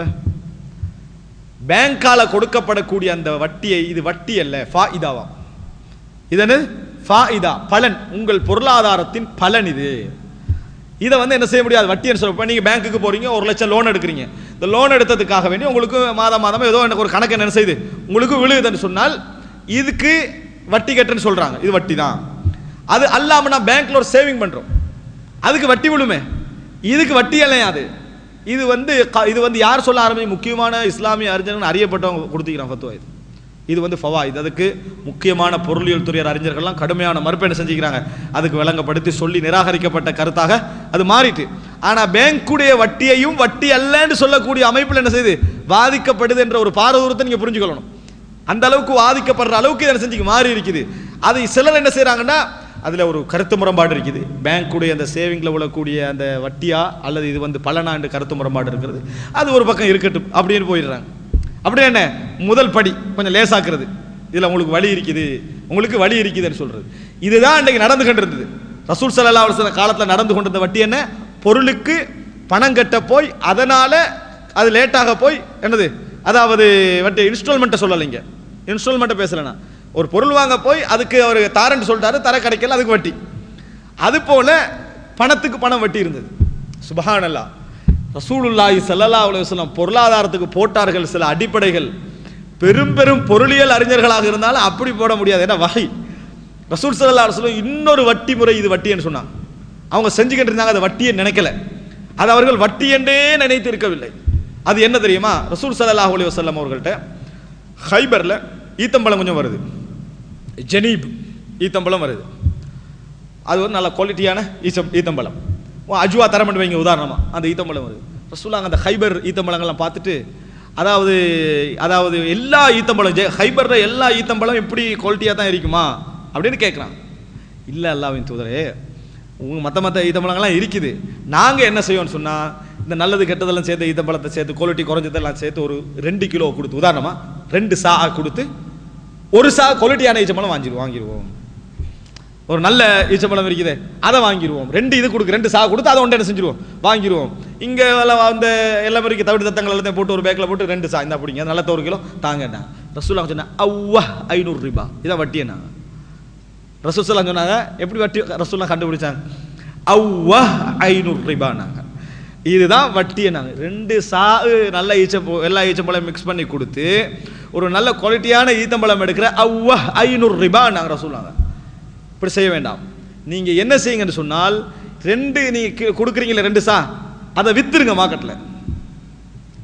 பேங்கால கொடுக்கப்படக்கூடிய அந்த வட்டியை, இது வட்டி அல்ல, ஃபாயிதாவா, இதனது ஃபாயிதா, பலன், உங்கள் பொருளாதாரத்தின் பலன் இது. இதை என்ன செய்ய முடியாது வட்டின்னு சொல்ல. நீங்கள் பேங்க்குக்கு போறீங்க, 1 லட்சம் லோன் எடுக்கிறீங்க, இந்த லோன் எடுத்ததுக்காக வேண்டி உங்களுக்கு மாதம் ஏதோ எனக்கு ஒரு கணக்கு என்ன செய்யுது உங்களுக்கு விழுகுதுன்னு சொன்னால் இதுக்கு வட்டி கட்டுன்னு சொல்றாங்க, இது வட்டி தான். அது அல்லாம நான் பேங்க்ல ஒரு சேவிங் பண்றோம், அதுக்கு வட்டி விழுமே, இதுக்கு வட்டி இல்லையா அது. இது இது யார் சொல்ல ஆரம்பிச்சு, முக்கியமான இஸ்லாமிய அறிஞர்கள் அறியப்பட்டவங்க கொடுத்துக்கிறாங்க ஃபத்வா. இது ஃபவாயித். அதுக்கு முக்கியமான பொருளியல் துறையர் அறிஞர்கள்லாம் கடுமையான மறுப்பை செஞ்சுக்கிறாங்க, அதுக்கு விளங்கப்படுத்தி சொல்லி நிராகரிக்கப்பட்ட கருத்தாக அது மாறிட்டு. ஆனா பேங்குடைய வட்டியையும் வட்டி அல்லன்னு சொல்லக்கூடிய அமைப்பில் என்ன செய்யுது, வாதிக்கப்படுது என்ற ஒரு பாரதூரத்தை நீங்க புரிஞ்சுக்கொள்ளணும். அந்த அளவுக்கு வாதிக்கப்படுற அளவுக்கு என்ன செஞ்சு மாறி இருக்குது. அது சிலர் என்ன செய்யறாங்கன்னா, அதுல ஒரு கருத்து முரண்பாடு இருக்குது. பேங்குடைய அந்த சேவிங்ல உள்ளக்கூடிய அந்த வட்டியா அல்லது இது பலனா என்று கருத்து முரண்பாடு இருக்கிறது. அது ஒரு பக்கம் இருக்கட்டும் அப்படின்னு போயிடுறாங்க. அப்படி என்ன, முதல் படி கொஞ்சம் லேசாக்குறது, இதுல உங்களுக்கு வழி இருக்குது, உங்களுக்கு வழி இருக்குதுன்னு சொல்றது. இதுதான் இன்றைக்கு நடந்து கொண்டிருந்தது. ரசூல் ஸல்லல்லாஹு அலைஹி வஸல்லம் காலத்தில் நடந்து கொண்டிருந்த வட்டி என்ன, பொருளுக்கு பணம் கட்ட போய் அதனால அது லேட்டாக போய் என்னது, அதாவது வட்டி இன்ஸ்டால்மெண்ட்டை சொல்லலைங்க, இன்ஸ்டால்மெண்ட்டை பேசலனா, ஒரு பொருள் வாங்க போய் அதுக்கு அவர் தாரன்னு சொல்லிட்டாரு, தர கிடைக்கல, அதுக்கு வட்டி. அது போல பணத்துக்கு பணம் வட்டி இருந்தது. சுப்ஹானல்லாஹ். ரசூலுல்லாஹி ஸல்லல்லாஹு அலைஹி வஸல்லம் பொருளாதாரத்துக்கு போட்டார்கள் சில அடிப்படைகள். பெரும் பெரும் பொருளியல் அறிஞர்களாக இருந்தாலும் அப்படி போட முடியாது, ஏன்னா வஹி. ரசூல் ஸல்லல்லாஹு அலைஹி வஸல்லம் இன்னொரு வட்டி முறை, இது வட்டின்னு சொன்னாங்க. அவங்க செஞ்சுக்கிட்டு இருந்தாங்க, அதை வட்டியை நினைக்கல, அது அவர்கள் வட்டி என்றே நினைத்து இருக்கவில்லை. அது என்ன தெரியுமா, ரசூல் ஸல்லல்லாஹு அலைஹி வஸல்லம் அவர்கள்ட்ட ஹைபர்ல ஈத்தம்பழம் கொஞ்சம் வருது, ஜனீப் ஈத்தம்பழம் வருது. அது ஒரு நல்ல குவாலிட்டியான ஈத்தம்பழம், அஜுவா தரம் பண்ணி வைங்க உதாரணமா, அந்த ஈத்தம்பழம் வருது. ரசூலுல்லாஹ் அந்த ஹைபர் ஈத்தம்பழங்கள்லாம் பார்த்துட்டு, அதாவது எல்லா ஈத்தம்பழம் ஹைபர்ல எல்லா ஈத்தம்பழம் இப்படி குவாலிட்டியாக தான் இருக்குமா அப்படின்னு கேட்குறான். இல்லை அல்லாஹ்வின் தூதரே, மற்ற ஈத்தம்பழங்கள்லாம் இருக்குது, நாங்கள் என்ன செய்வோம்னு சொன்னால், இந்த நல்லது கெட்டதெல்லாம் சேர்த்து ஈத்தம்பழத்தை சேர்த்து குவாலிட்டி குறைஞ்சதெல்லாம் சேர்த்து ஒரு 2 கிலோ கொடுத்து, உதாரணமாக 2 சா கொடுத்து 1 சா குவாலிட்டியான ஈச்சம்பழம் வாங்கிடுவோம். ஒரு நல்ல ஈச்சம்பழம் இருக்குது, அதை வாங்கிடுவோம். 2 இது கொடுக்கு, 2 சா கொடுத்து அதை ஒன்று என்ன செஞ்சிருவோம், வாங்கிடுவோம். இங்கே அந்த எல்லாமே தவிடு தத்தங்கள் எல்லாத்தையும் போட்டு ஒரு பேக்கில் போட்டு 2 சா இந்த பிடிங்க, நல்ல 1 கிலோ தாங்கண்ணா. ரசூலுல்லாஹ் சொன்னா அவ்வா 500 ரூபா, இதான் வட்டி என்ன. ரசூலுல்லாஹ் சொன்னாங்க, எப்படி வட்டி ரசூலுல்லாஹ் கண்டுபிடிச்சாங்க, அவ்வா 500 ரூபான்னாங்க, இதுதான் வட்டி என்னாங்க. 2 சா நல்ல எல்லா ஈச்சம்பழம் மிக்ஸ் பண்ணி கொடுத்து ஒரு நல்ல குவாலிட்டியான ஈத்தம்பழம் எடுக்கிற அவ்வா 500 ரூபா நாங்கள் ரசூலுல்லாஹ். இப்படி செய்ய வேண்டாம். நீங்க என்ன செய்யுங்கன்னு சொன்னால், 2 நீங்க கொடுக்குறீங்களே 2 சா, அதை வித்துருங்க மார்க்கெட்டில்.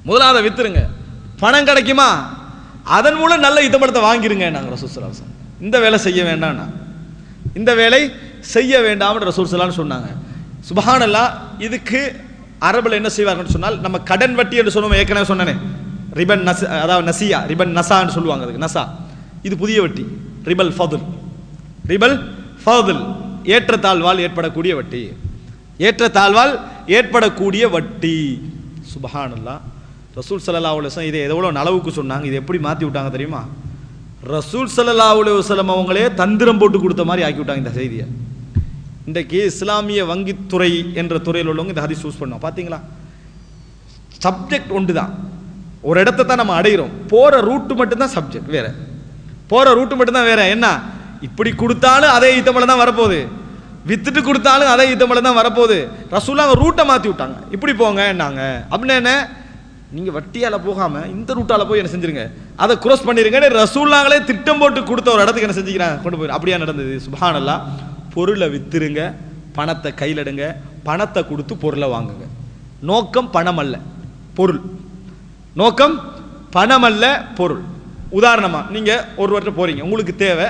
முதலாவது வித்துருங்க, பணம் கிடைக்குமா அதன் மூலம் நல்ல ஈத்தம்பழத்தை வாங்கிருங்க. நாங்கள் ரசூல் ஸல்லல்லாஹு அலைஹி வஸல்லம் இந்த வேலை செய்ய வேண்டாம்னா, இந்த வேலை செய்ய வேண்டாம்னு ரசூல் ஸல்லல்லாஹு அலைஹி வஸல்லம் சொன்னாங்க. சுப்ஹானல்லாஹ். இதுக்கு அரபில் என்ன செய்வார்கள் சொன்னால், நம்ம கடன் வட்டி என்று சொல்லுவோம். ஏற்கனவே சொன்னேனே ரிபன் நஸ், அதாவது நசியா, ரிபன் நசான்னு சொல்லுவாங்க. அதுக்கு நசா. இது புதிய வட்டி, ரிபல் ஃபதுல். ரிபல் ஃபதுல் ஏற்றத்தாழ்வால் ஏற்படக்கூடிய வட்டி, ஏற்றத்தாழ்வால் ஏற்படக்கூடிய வட்டி. சுப்ஹானல்லாஹ். ரசூல் ஸல்லல்லாஹு அலைஹி வஸல்லம் இதை எவ்வளோ நலவுக்கு சொன்னாங்க, இதை எப்படி மாற்றி விட்டாங்க தெரியுமா? ரசூல் ஸல்லல்லாஹு அலைஹி வஸல்லம் அவங்களே தந்திரம் போட்டு கொடுத்த மாதிரி ஆக்கி விட்டாங்க இந்த செய்தியை. இன்றைக்கு இஸ்லாமிய வங்கித்துறை என்ற துறையில் உள்ளவங்க இந்த ஹதீஸ் யூஸ் பண்ணோம். பார்த்தீங்களா, சப்ஜெக்ட் ஒன்று தான், ஒரு இடத்தை தான் நம்ம அடைகிறோம், போகிற ரூட்டு மட்டும்தான் சப்ஜெக்ட், வேற போகிற ரூட்டு மட்டும்தான் வேற. என்ன, இப்படி கொடுத்தாலும் அதே ஈத்தம்பழம் தான் வரப்போகுது, வித்துட்டு கொடுத்தாலும் அதே ஈத்தம்பழம் தான் வரப்போகுது. ரசூலுல்லாஹ் ரூட்டை மாற்றி விட்டாங்க. இப்படி போங்க என்னாங்க அப்படின்னு. என்ன, நீங்கள் வட்டியால் போகாமல் இந்த ரூட்டால் போய் என்ன செஞ்சிருங்க, அதை க்ரோஸ் பண்ணிருங்க. ரசூலுல்லாஹ்வே திட்டம் போட்டு கொடுத்த ஒரு இடத்துக்கு என்ன செஞ்சுக்கிறாங்க, கொண்டு போய். அப்படியா நடந்தது? சுப்ஹானல்லாஹ். பொருளை வித்துருங்க, பணத்தை கையில் எடுங்க, பணத்தை கொடுத்து பொருளை வாங்குங்க. நோக்கம் பணம் அல்ல, பொருள். நோக்கம் பணம் அல்ல, பொருள். உதாரணமாக நீங்கள் ஒருவர்கிட்ட போகிறீங்க, உங்களுக்கு தேவை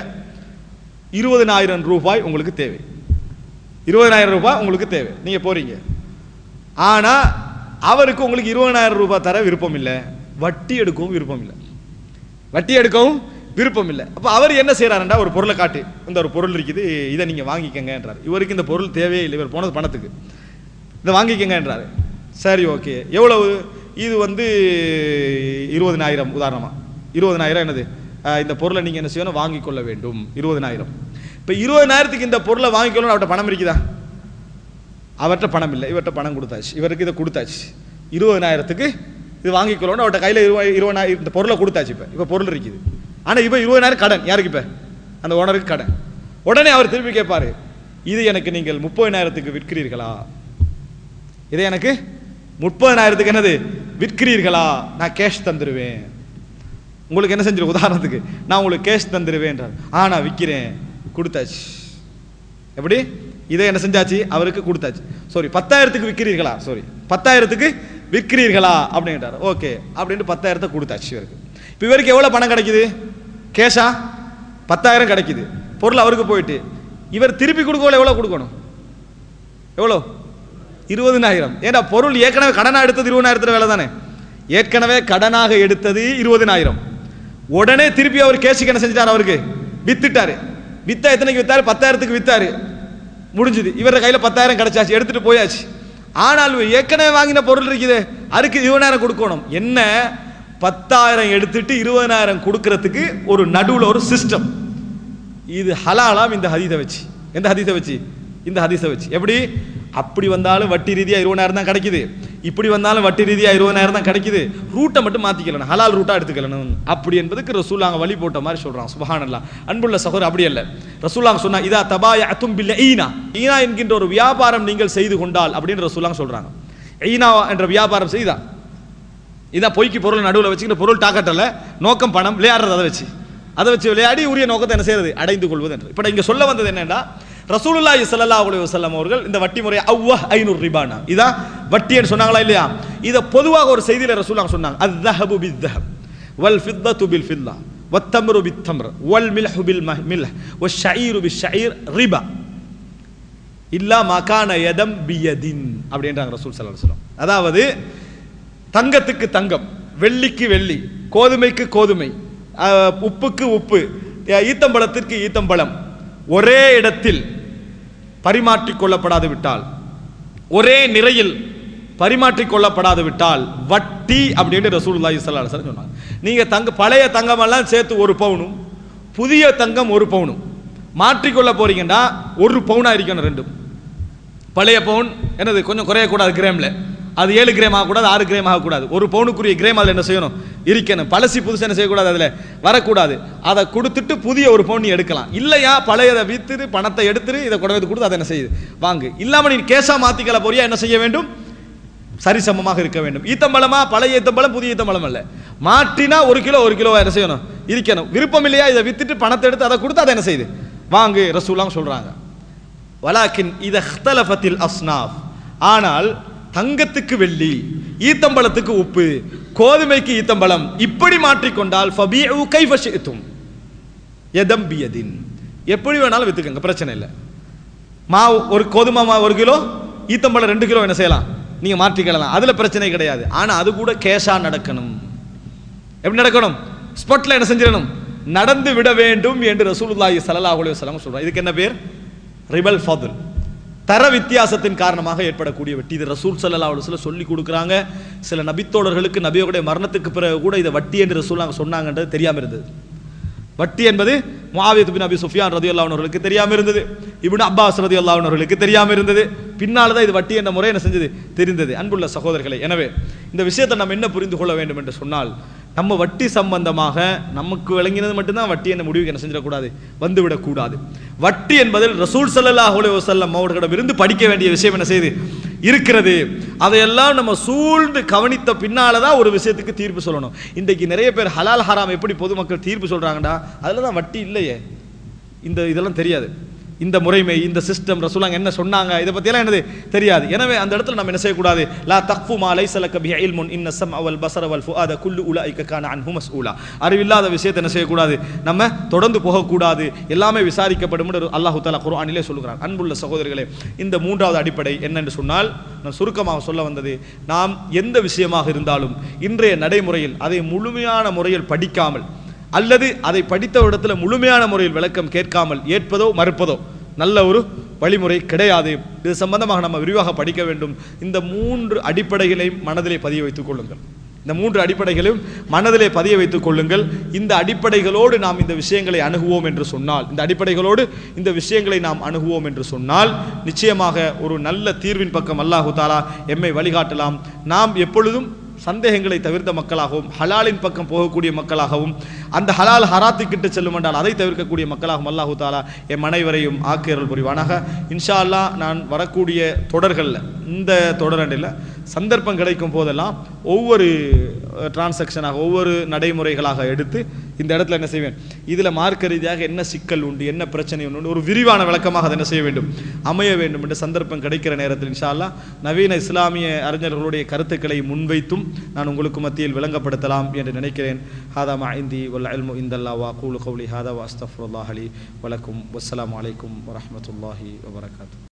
20,000 ரூபாய், உங்களுக்கு தேவை 20,000 ரூபாய் உங்களுக்கு தேவை. நீங்கள் போகிறீங்க, ஆனால் அவருக்கு உங்களுக்கு 20,000 ரூபாய் தர விருப்பம் இல்லை, வட்டி எடுக்கவும் விருப்பம் இல்லை, வட்டி எடுக்கவும் விருப்பம் இல்லை. அப்போ அவர் என்ன செய்கிறாருண்டா, ஒரு பொருளை காட்டி, இந்த ஒரு பொருள் இருக்குது, இதை நீங்கள் வாங்கிக்கங்கன்றார். இவருக்கு இந்த பொருள் தேவையே இல்லை, இவர் போனது பணத்துக்கு, இதை வாங்கிக்கங்கன்றாரு. சரி, ஓகே, எவ்வளவு? இது 20,000 உதாரணமாக. 20,000 என்னது, இந்த பொருளை நீங்கள் என்ன செய்யணும், வாங்கிக் கொள்ள வேண்டும். 20,000. இப்போ 20,000க்கு இந்த பொருளை வாங்கிக்கொள்ளணும். அவர்கிட்ட பணம் இருக்குதா? அவர்கிட்ட பணம் இல்லை, இவர்கிட்ட பணம் கொடுத்தாச்சு, இவருக்கு இதை கொடுத்தாச்சு. 20,000க்கு இது வாங்கிக்கொள்ளணும். அவர்கிட்ட கையில் 20,000 இந்த பொருளை கொடுத்தாச்சு. இப்போ பொருள் இருக்குது, ஆனால் இப்போ 20,000 கடன். யாருக்கு? இப்போ அந்த ஓனருக்கு கடன். உடனே அவர் திருப்பி கேட்பார், இது எனக்கு நீங்கள் 30,000க்கு விற்கிறீர்களா? இதை எனக்கு 30,000க்கு என்னது விற்கிறீர்களா? நான் கேஷ் தந்துடுவேன். உங்களுக்கு என்ன செஞ்சிரு, உதாரணத்துக்கு நான் உங்களுக்கு கேஷ் தந்துடுவேன்றார். நான் விற்கிறேன், கொடுத்தாச்சு. எப்படி? இதை என்ன செஞ்சாச்சு, அவருக்கு கொடுத்தாச்சு. சாரி, 10,000க்கு விற்கிறீர்களா? சாரி, 10,000க்கு விற்கிறீர்களா அப்படின்றார். ஓகே அப்படின்ட்டு 10,000 கொடுத்தாச்சு இவருக்கு. இப்போ இவருக்கு எவ்வளோ பணம் கிடைக்குது? கேஷா 10,000 கிடைக்குது. பொருள் அவருக்கு போயிட்டு இவர் திருப்பி கொடுக்கல. எவ்வளோ கொடுக்கணும்? எவ்வளோ? 20,000. ஏன்னா பொருள் ஏற்கனவே கடனாக எடுத்தது 20,000 வேலை தானே. ஏற்கனவே கடனாக எடுத்தது 20,000. உடனே திருப்பி அவர் கேஷுக்கு என்ன செஞ்சிட்டார், அவருக்கு வித்துட்டாரு. வித்தா எத்தனைக்கு வித்தாரு? 10,000க்கு வித்தாரு. முடிஞ்சுது. இவர கையில் 10,000 கிடைச்சாச்சு, எடுத்துட்டு போயாச்சு. ஆனால் ஏற்கனவே வாங்கின பொருள் இருக்குது, அதுக்கு 20,000 கொடுக்கணும். என்ன, 10,000 எடுத்துட்டு 20,000 கொடுக்கறதுக்கு ஒரு நடுவில் ஒரு சிஸ்டம். இது ஹலாலாம் இந்த ஹதீஸை வச்சு. எந்த ஹதீஸை வச்சு? இந்த ஹதீஸை வச்சு. எப்படி? அப்படி வந்தாலும் வட்டி ரீதியாக 20,000 தான் கிடைக்குது, இப்படி வந்தாலும் வட்டி ரீதியாக 20,000 தான் கிடைக்குது. ரூட்டை மட்டும் மாற்றிக்கலாம், ஹலால் ரூட்டாக எடுத்துக்கலாம். அப்படி என்பதுக்கு ரசூலுல்லாஹ் வழி போட்ட மாதிரி சொல்கிறான். சுப்ஹானல்லாஹ். அன்புள்ள சகோதரர், அப்படி அல்ல. ரசூலுல்லாஹ் சொன்னா, இதா தபாயஅதும் பில் ஈனா, ஈனா என்கின்ற ஒரு வியாபாரம் நீங்கள் செய்து கொண்டால் அப்படின்னு ரசூலுல்லாஹ் சொல்கிறாங்க. ஈனா என்ற வியாபாரம் செய்தா, இதான் பொய்க்கு பொருள் நடுவில் வச்சுக்கிட்டு, பொருள் டாக்கட்டல, நோக்கம் பணம், விளையாடுறது. அதை வச்சு விளையாடி உரிய நோக்கத்தை என்ன செய்யறது, அடைந்து கொள்வது என்று. இப்போ இங்கே சொல்ல வந்தது என்னன்னா, ரசூலுல்லாஹி ஸல்லல்லாஹு அலைஹி வஸல்லம் அவர்கள் இந்த வட்டி முறை அவ்வஹ் ஐனுர் ரிபானா, இதான் வட்டின்னு சொன்னாங்களா இல்லையா? இதை பொதுவாக ஒரு செய்தியில் ரசூலுல்லாஹ் சொன்னாங்க, அஸ்ஸஹபு பிஸ்ஸஹப் வல் ஃபித்தத்து பில் ஃபித்தா வத்தம்ரு பித்தம்ர் வல் மில்ஹு பில் மில்ஹ் வஷ்ஷஈரு பிஷ்ஷஈர் ரிபா இல்லா மகான யதம் பியதின் அப்படின்றாங்க ரசூல் ஸல்லல்லாஹு அலைஹி வஸல்லம். அதாவது தங்கத்துக்கு தங்கம், வெள்ளிக்கு வெள்ளி, கோதுமைக்கு கோதுமை, உப்புக்கு உப்பு, ஈத்தம்பழத்திற்கு ஈத்தம்பழம் ஒரே இடத்தில் பரிமாற்றிக் கொள்ளப்படாது விட்டால், ஒரே நிறையில் பரிமாற்றிக் கொள்ளப்படாது விட்டால் வட்டி அப்படின்னு ரசூலுல்லாஹி ஸல்லல்லாஹு அலைஹி வஸல்லம் சொன்னாங்க. நீங்க பழைய தங்கமெல்லாம் சேர்த்து 1 பவுனும் புதிய தங்கம் 1 பவுனும் மாற்றிக்கொள்ள போறீங்கன்னா 1 பவுனா இருக்கணும். 2 பழைய பவுன் என்னது கொஞ்சம் குறையக்கூடாது கிராம்ல, அது 7 கிராம் ஆகக்கூடாது, 6 கிராம் ஆகக்கூடாது. 1 பவுனுக்குரிய கிராம் அதில் என்ன செய்யணும், இருக்கணும். பழசி புதுசு என்ன செய்யக்கூடாது, அதில் வரக்கூடாது. அதை கொடுத்துட்டு புதிய 1 பவுன் நீ எடுக்கலாம். இல்லையா பழையதை வித்துட்டு பணத்தை எடுத்துட்டு இதை கொண்டு வந்து கொடுத்து அதை என்ன செய்யுது வாங்கு. இல்லாமல் நீ கேஷா மாற்றிக்கல போறியா, என்ன செய்ய வேண்டும், சரிசமமாக இருக்க வேண்டும். ஈத்தம்பழமா பழைய ஈத்தம்பழம் புதிய ஈத்தம்பழம் அல்ல, மாற்றினா 1 கிலோ 1 கிலோ என்ன செய்யணும், இருக்கணும். விருப்பம் இல்லையா, இதை வித்துட்டு பணத்தை எடுத்து அதை கொடுத்து அதை என்ன செய்யுது வாங்கு ரசூலுல்லாஹ் சொல்றாங்க. வலாக்கின் இத இஹ்தலஃபத்தில் அஸ்னாஃப், ஆனால் தங்கத்துக்கு வெள்ளி, ஈத்தம்பழத்துக்கு உப்பு, கோதுமைக்கு ஈத்தம்பழம் இப்படி மாற்றிக்கொண்டால் ஃபபீஉ கைஃப ஷி'தும் யதம் பியதின், எப்படி வேணாலும் வித்துக்கங்க, பிரச்சனை இல்லை. மாவு ஒரு கோதுமை மாவு 1 கிலோ, ஈத்தம்பழம் 2 கிலோ என்ன செய்யலாம், நீங்க மாற்றிக்கலாம், அதுல பிரச்சனை கிடையாது. ஆனா அது கூட கேஷா நடக்கணும். எப்படி நடக்கணும்? ஸ்பாட்ல என்ன செஞ்சிடணும், நடந்து விட வேண்டும் என்று ரசூலுல்லாஹி ஸல்லல்லாஹு அலைஹி வஸல்லம் சொல்றாங்க. இதுக்கு என்ன பேர்? ரிபல் ஃபதுல், தர வித்தியாசத்தின் காரணமாக ஏற்படக்கூடிய வட்டி. இது ரசூல் ஸல்லல்லாஹு அலைஹி வஸல்லம் சொல்லி கொடுக்குறாங்க. சில நபித்தோழர்களுக்கு நபியோடைய மரணத்துக்கு பிறகு கூட இதை வட்டி என்று ரசூலுல்லாஹ் சொன்னாங்கன்றது தெரியாம இருந்தது. வட்டி என்பது முஆவியா பின் அபி சுஃபியான் ரலியல்லாஹு அன்ஹு அவர்களுக்கு தெரியாம இருந்தது, இப்னு அப்பாஸ் ரலியல்லாஹு அன்ஹு அவர்களுக்கு தெரியாம இருந்தது. பின்னால தான் இது வட்டி என்ற முறை என்ன செஞ்சது, தெரிந்தது. அன்புள்ள சகோதரர்களே, எனவே இந்த விஷயத்தை நம்ம என்ன புரிந்து கொள்ள வேண்டும் என்று சொன்னால், நம்ம வட்டி சம்பந்தமாக நமக்கு விளங்கினது மட்டும்தான் வட்டி என்ற முடிவுக்கு என்ன செஞ்சிடக்கூடாது, வந்துவிடக்கூடாது. வட்டி என்பதில் ரசூல் ஸல்லல்லாஹு அலைஹி வஸல்லம் அவர்களிடமிருந்து படிக்க வேண்டிய விஷயம் என்ன செய்து இருக்கிறது. அதையெல்லாம் நம்ம சூழ்ந்து கவனித்த பின்னால தான் ஒரு விஷயத்துக்கு தீர்ப்பு சொல்லணும். இன்றைக்கு நிறைய பேர் ஹலால் ஹராம் எப்படி பொதுமக்கள் தீர்ப்பு சொல்றாங்கடா, அதில் தான் வட்டி இல்லையே, இதெல்லாம் தெரியாது. இந்த முறைமை, இந்த சிஸ்டம் ரசூலுல்லாஹ் என்ன சொன்னாங்க, இதை பற்றியெல்லாம் என்னது தெரியாது. எனவே அந்த இடத்துல நம்ம என்ன செய்யக்கூடாது, லா தக்ஃபு மா லைஸ லக பிஹி இல்முன் இன்ன ஸம்அ வல் பஸர வல் ஃபுஆத குல்லு உலைக கான அன்ஹு மஸ்ஊலா. அறிவில்லாத விஷயத்தை என்ன செய்யக்கூடாது, நம்ம தொடர்ந்து போகக்கூடாது, எல்லாமே விசாரிக்கப்படும் என்று அல்லாஹ் தஆலா குர்ஆனிலே சொல்கிறான். அன்புள்ள சகோதரர்களே, இந்த 3வது அடிப்படை என்னென்று சொன்னால், நான் சுருக்கமாக சொல்ல வந்தது, நாம் எந்த விஷயமாக இருந்தாலும் இன்றைய நடைமுறையில் அதை முழுமையான முறையில் படிக்காமல் அல்லது அதை படித்த இடத்துல முழுமையான முறையில் விளக்கம் கேட்காமல் ஏற்பதோ மறுப்பதோ நல்ல ஒரு வழிமுறை கிடையாது. இது சம்பந்தமாக நம்ம விரிவாக படிக்க வேண்டும். இந்த 3 அடிப்படைகளையும் மனதிலே பதிய வைத்துக் கொள்ளுங்கள். இந்த 3 அடிப்படைகளையும் மனதிலே பதிய வைத்துக் கொள்ளுங்கள். இந்த அடிப்படைகளோடு நாம் இந்த விஷயங்களை அணுகுவோம் என்று சொன்னால், இந்த அடிப்படைகளோடு இந்த விஷயங்களை நாம் அணுகுவோம் என்று சொன்னால் நிச்சயமாக ஒரு நல்ல தீர்வின் பக்கம் அல்லாஹ் தஆலா எம்மை வழிகாட்டலாம். நாம் எப்பொழுதும் சந்தேகங்களை தவிர்த்த மக்களாகவும், ஹலாலின் பக்கம் போகக்கூடிய மக்களாகவும், அந்த ஹலால் ஹராத்துக்கிட்டு செல்லும் என்றால் அதை தவிர்க்கக்கூடிய மக்களாகவும் அல்லாஹ் தஆலா எம் அனைவரையும் ஆக்கியருள் புரிவானாக. இன்ஷா அல்லாஹ் நான் வரக்கூடிய தொடர்களில், இந்த தொடரில் சந்தர்ப்பம் கிடைக்கும் போதெல்லாம் ஒவ்வொரு டிரான்சாக்ஷனாக, ஒவ்வொரு நடைமுறைகளாக எடுத்து இந்த இடத்துல என்ன செய்வேன், இதில் மார்க்க ரீதியாக என்ன சிக்கல் உண்டு, என்ன பிரச்சனை உண்டு, ஒரு விரிவான விளக்கமாக அதை என்ன செய்ய வேண்டும், அமைய வேண்டும் என்று சந்தர்ப்பம் கிடைக்கிற நேரத்தில் இன்ஷா அல்லாஹ் நவீன இஸ்லாமிய அறிஞர்களுடைய கருத்துக்களை முன்வைத்தும் நான் உங்களுக்கு மத்தியில் விளங்கப்படுத்தலாம் என்று நினைக்கிறேன். ஹாதா மா இந்தி வல் இல்மு இந்தல்லாஹ் வ அகூலு கௌலி ஹாதா வ அஸ்தக்ஃபிருல்லாஹ் லி வ லக்கும். வஸ்ஸலாமு அலைக்கும் வ ரஹ்மத்துல்லாஹி வ பரகாத்துஹு.